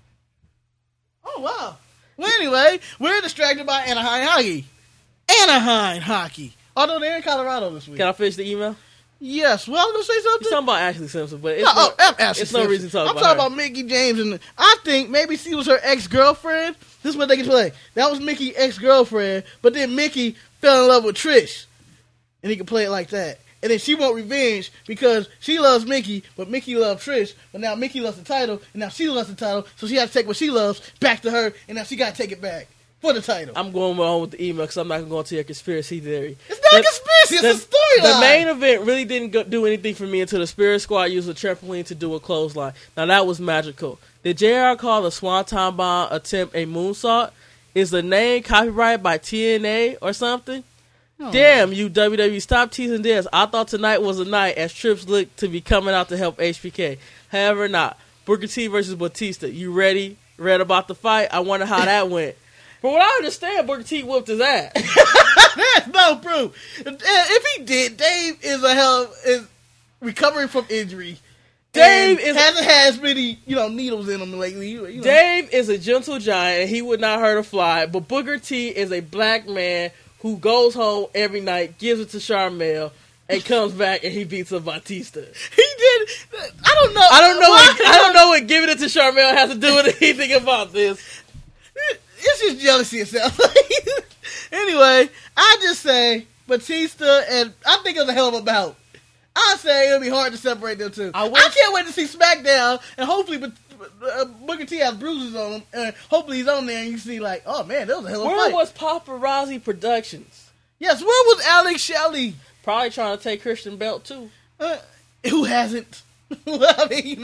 Oh, wow. Well, anyway, we're distracted by Anaheim hockey. Anaheim hockey. Although they're in Colorado this week. Can I finish the email? Yes. Well, I was going to say something. You're talking about Ashley Simpson, but it's, No, no, Ashley it's no Simpson. reason to talk I'm about talking her. about Mickey James, and I think maybe she was her ex-girlfriend. This is what they can play. That was Mickey's ex-girlfriend, but then Mickey fell in love with Trish, and he could play it like that. And then she want revenge because she loves Mickey, but Mickey loves Trish. But now Mickey loves the title, and now she loves the title, so she has to take what she loves back to her, and now she got to take it back for the title. I'm going on with the email because I'm not going to go into your conspiracy theory. It's not a conspiracy, it's a storyline. The main event really didn't do anything for me until the Spirit Squad used a trampoline to do a clothesline. Now, that was magical. Did JR call the Swanton Bomb attempt a moonsault? Is the name copyrighted by TNA or something? Oh, Damn, you WWE, stop teasing this. I thought tonight was a night as Trips looked to be coming out to help HBK. However, not. Booker T versus Batista. You ready? Read about the fight? I wonder how that went. From what I understand, Booker T whooped his ass. There's no proof. If he did, Dave is recovering from injury. Dave hasn't had as many needles in him lately. Dave is a gentle giant, and he would not hurt a fly. But Booker T is a black man who goes home every night, gives it to Charmel, and comes back and he beats up Batista. He did. I don't know. I don't know what giving it to Charmel has to do with anything about this. It's just jealousy itself. Anyway, I just say Batista, and I think it was a hell of a bout. I say it'll be hard to separate them two. I can't wait to see SmackDown, and hopefully Booker T has bruises on him, and hopefully he's on there, and you see like, oh man, that was a hell of a fight. Where was Paparazzi Productions? Yes, where was Alex Shelley? Probably trying to take Christian Belt too. Who hasn't? I mean,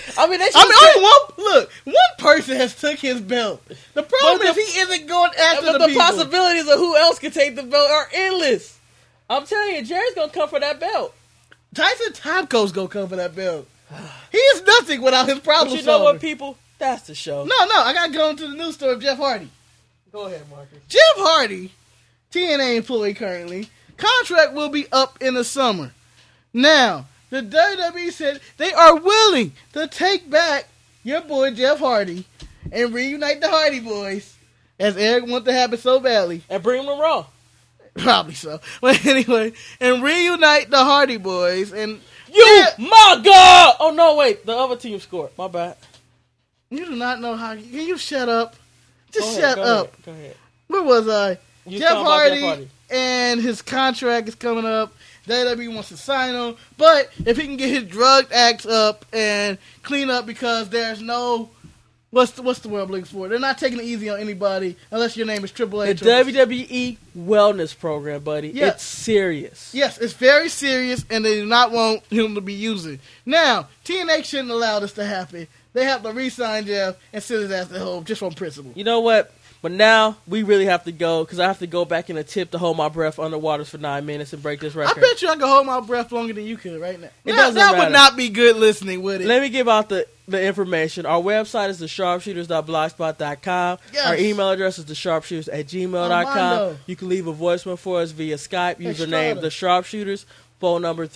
Look, one person has took his belt. The problem is he isn't going after the people. Possibilities of who else can take the belt are endless. I'm telling you, Jerry's gonna come for that belt. Tyson Tomko's gonna come for that belt. He is nothing without his problem But you know what, people? That's the show. No, I gotta go into the news story of Jeff Hardy. Go ahead, Marcus. Jeff Hardy, TNA employee currently, contract will be up in the summer. Now, the WWE said they are willing to take back your boy Jeff Hardy and reunite the Hardy Boys, as Eric wants to happen so badly. And bring him to Raw. Probably so. But anyway, and reunite the Hardy Boys and my God! Oh no, wait, the other team scored. My bad. You do not know how. Can you shut up? Just shut up. Go ahead. Where was I? You Jeff talking about Jeff Hardy Hardy. and his contract is coming up. WWE wants to sign him, but if he can get his drug acts up and clean up, because there's no what's the word I'm looking for? They're not taking it easy on anybody unless your name is Triple The H. WWE wellness program, buddy. Yeah. It's serious. Yes, it's very serious, and they do not want him to be using. Now, TNA shouldn't allow this to happen. They have to re-sign Jeff and send his ass to home just from principle. You know what? But now we really have to go, because I have to go back in a tip to hold my breath underwater for 9 minutes and break this I record. bet you I can hold my breath longer than you could right now. It Now, doesn't that matter. would not be good listening, would it? Let me give out the information. Our website is thesharpshooters.blogspot.com. Yes. Our email address is thesharpshooters@gmail.com. Armando. You can leave a voicemail for us via Skype. Username Estrada. The Sharpshooters. Phone number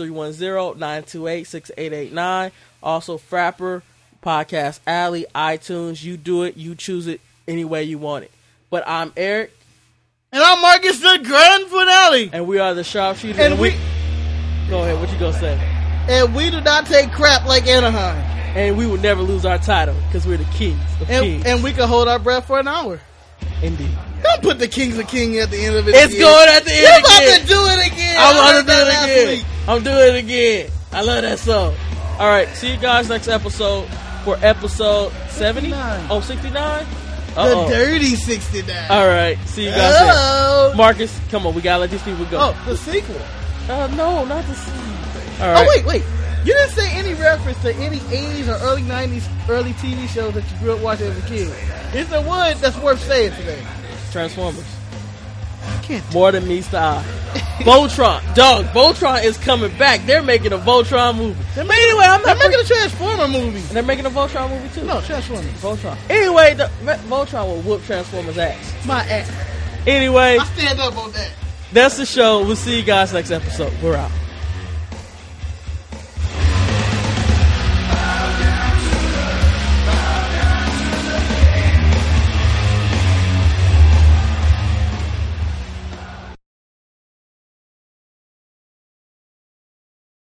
310-928-6889. Also Frapper, Podcast Alley, iTunes. You do it. You choose it any way you want it. But I'm Eric, And I'm Marcus the Grand Finale. and we are the Sharpshooters. And we Go ahead. What you gonna say? do not take crap like Anaheim. And we will never lose our title because we're the kings of kings. And we can hold our breath for an hour. Indeed. Don't put the Kings of King at the end of it. It's again. going at the end You're again. about to do it again. I'm I about to heard do that it last again. week. I'm doing it again. I love that song. All right. See you guys next episode for episode 70? 69. Oh, 69? The Uh-oh. Dirty 69. All right. See you guys next. Oh. Marcus, come on. We got to let these people go. Oh, the sequel. No, not the same. All right. Oh, wait. You didn't say any reference to any 80s or early 90s early TV shows that you grew up watching as a kid. Is there one that's worth saying today? Transformers. I can't. More than meets the eye. Voltron. Dog, Voltron is coming back. They're making a Voltron movie. But anyway, I'm They're not making a Transformer movie. And they're making a Voltron movie too. No, Transformers. Voltron. Anyway, Voltron will whoop Transformers' ass. My ass. Anyway, I stand up on that. that's the show. We'll see you guys next episode. We're out.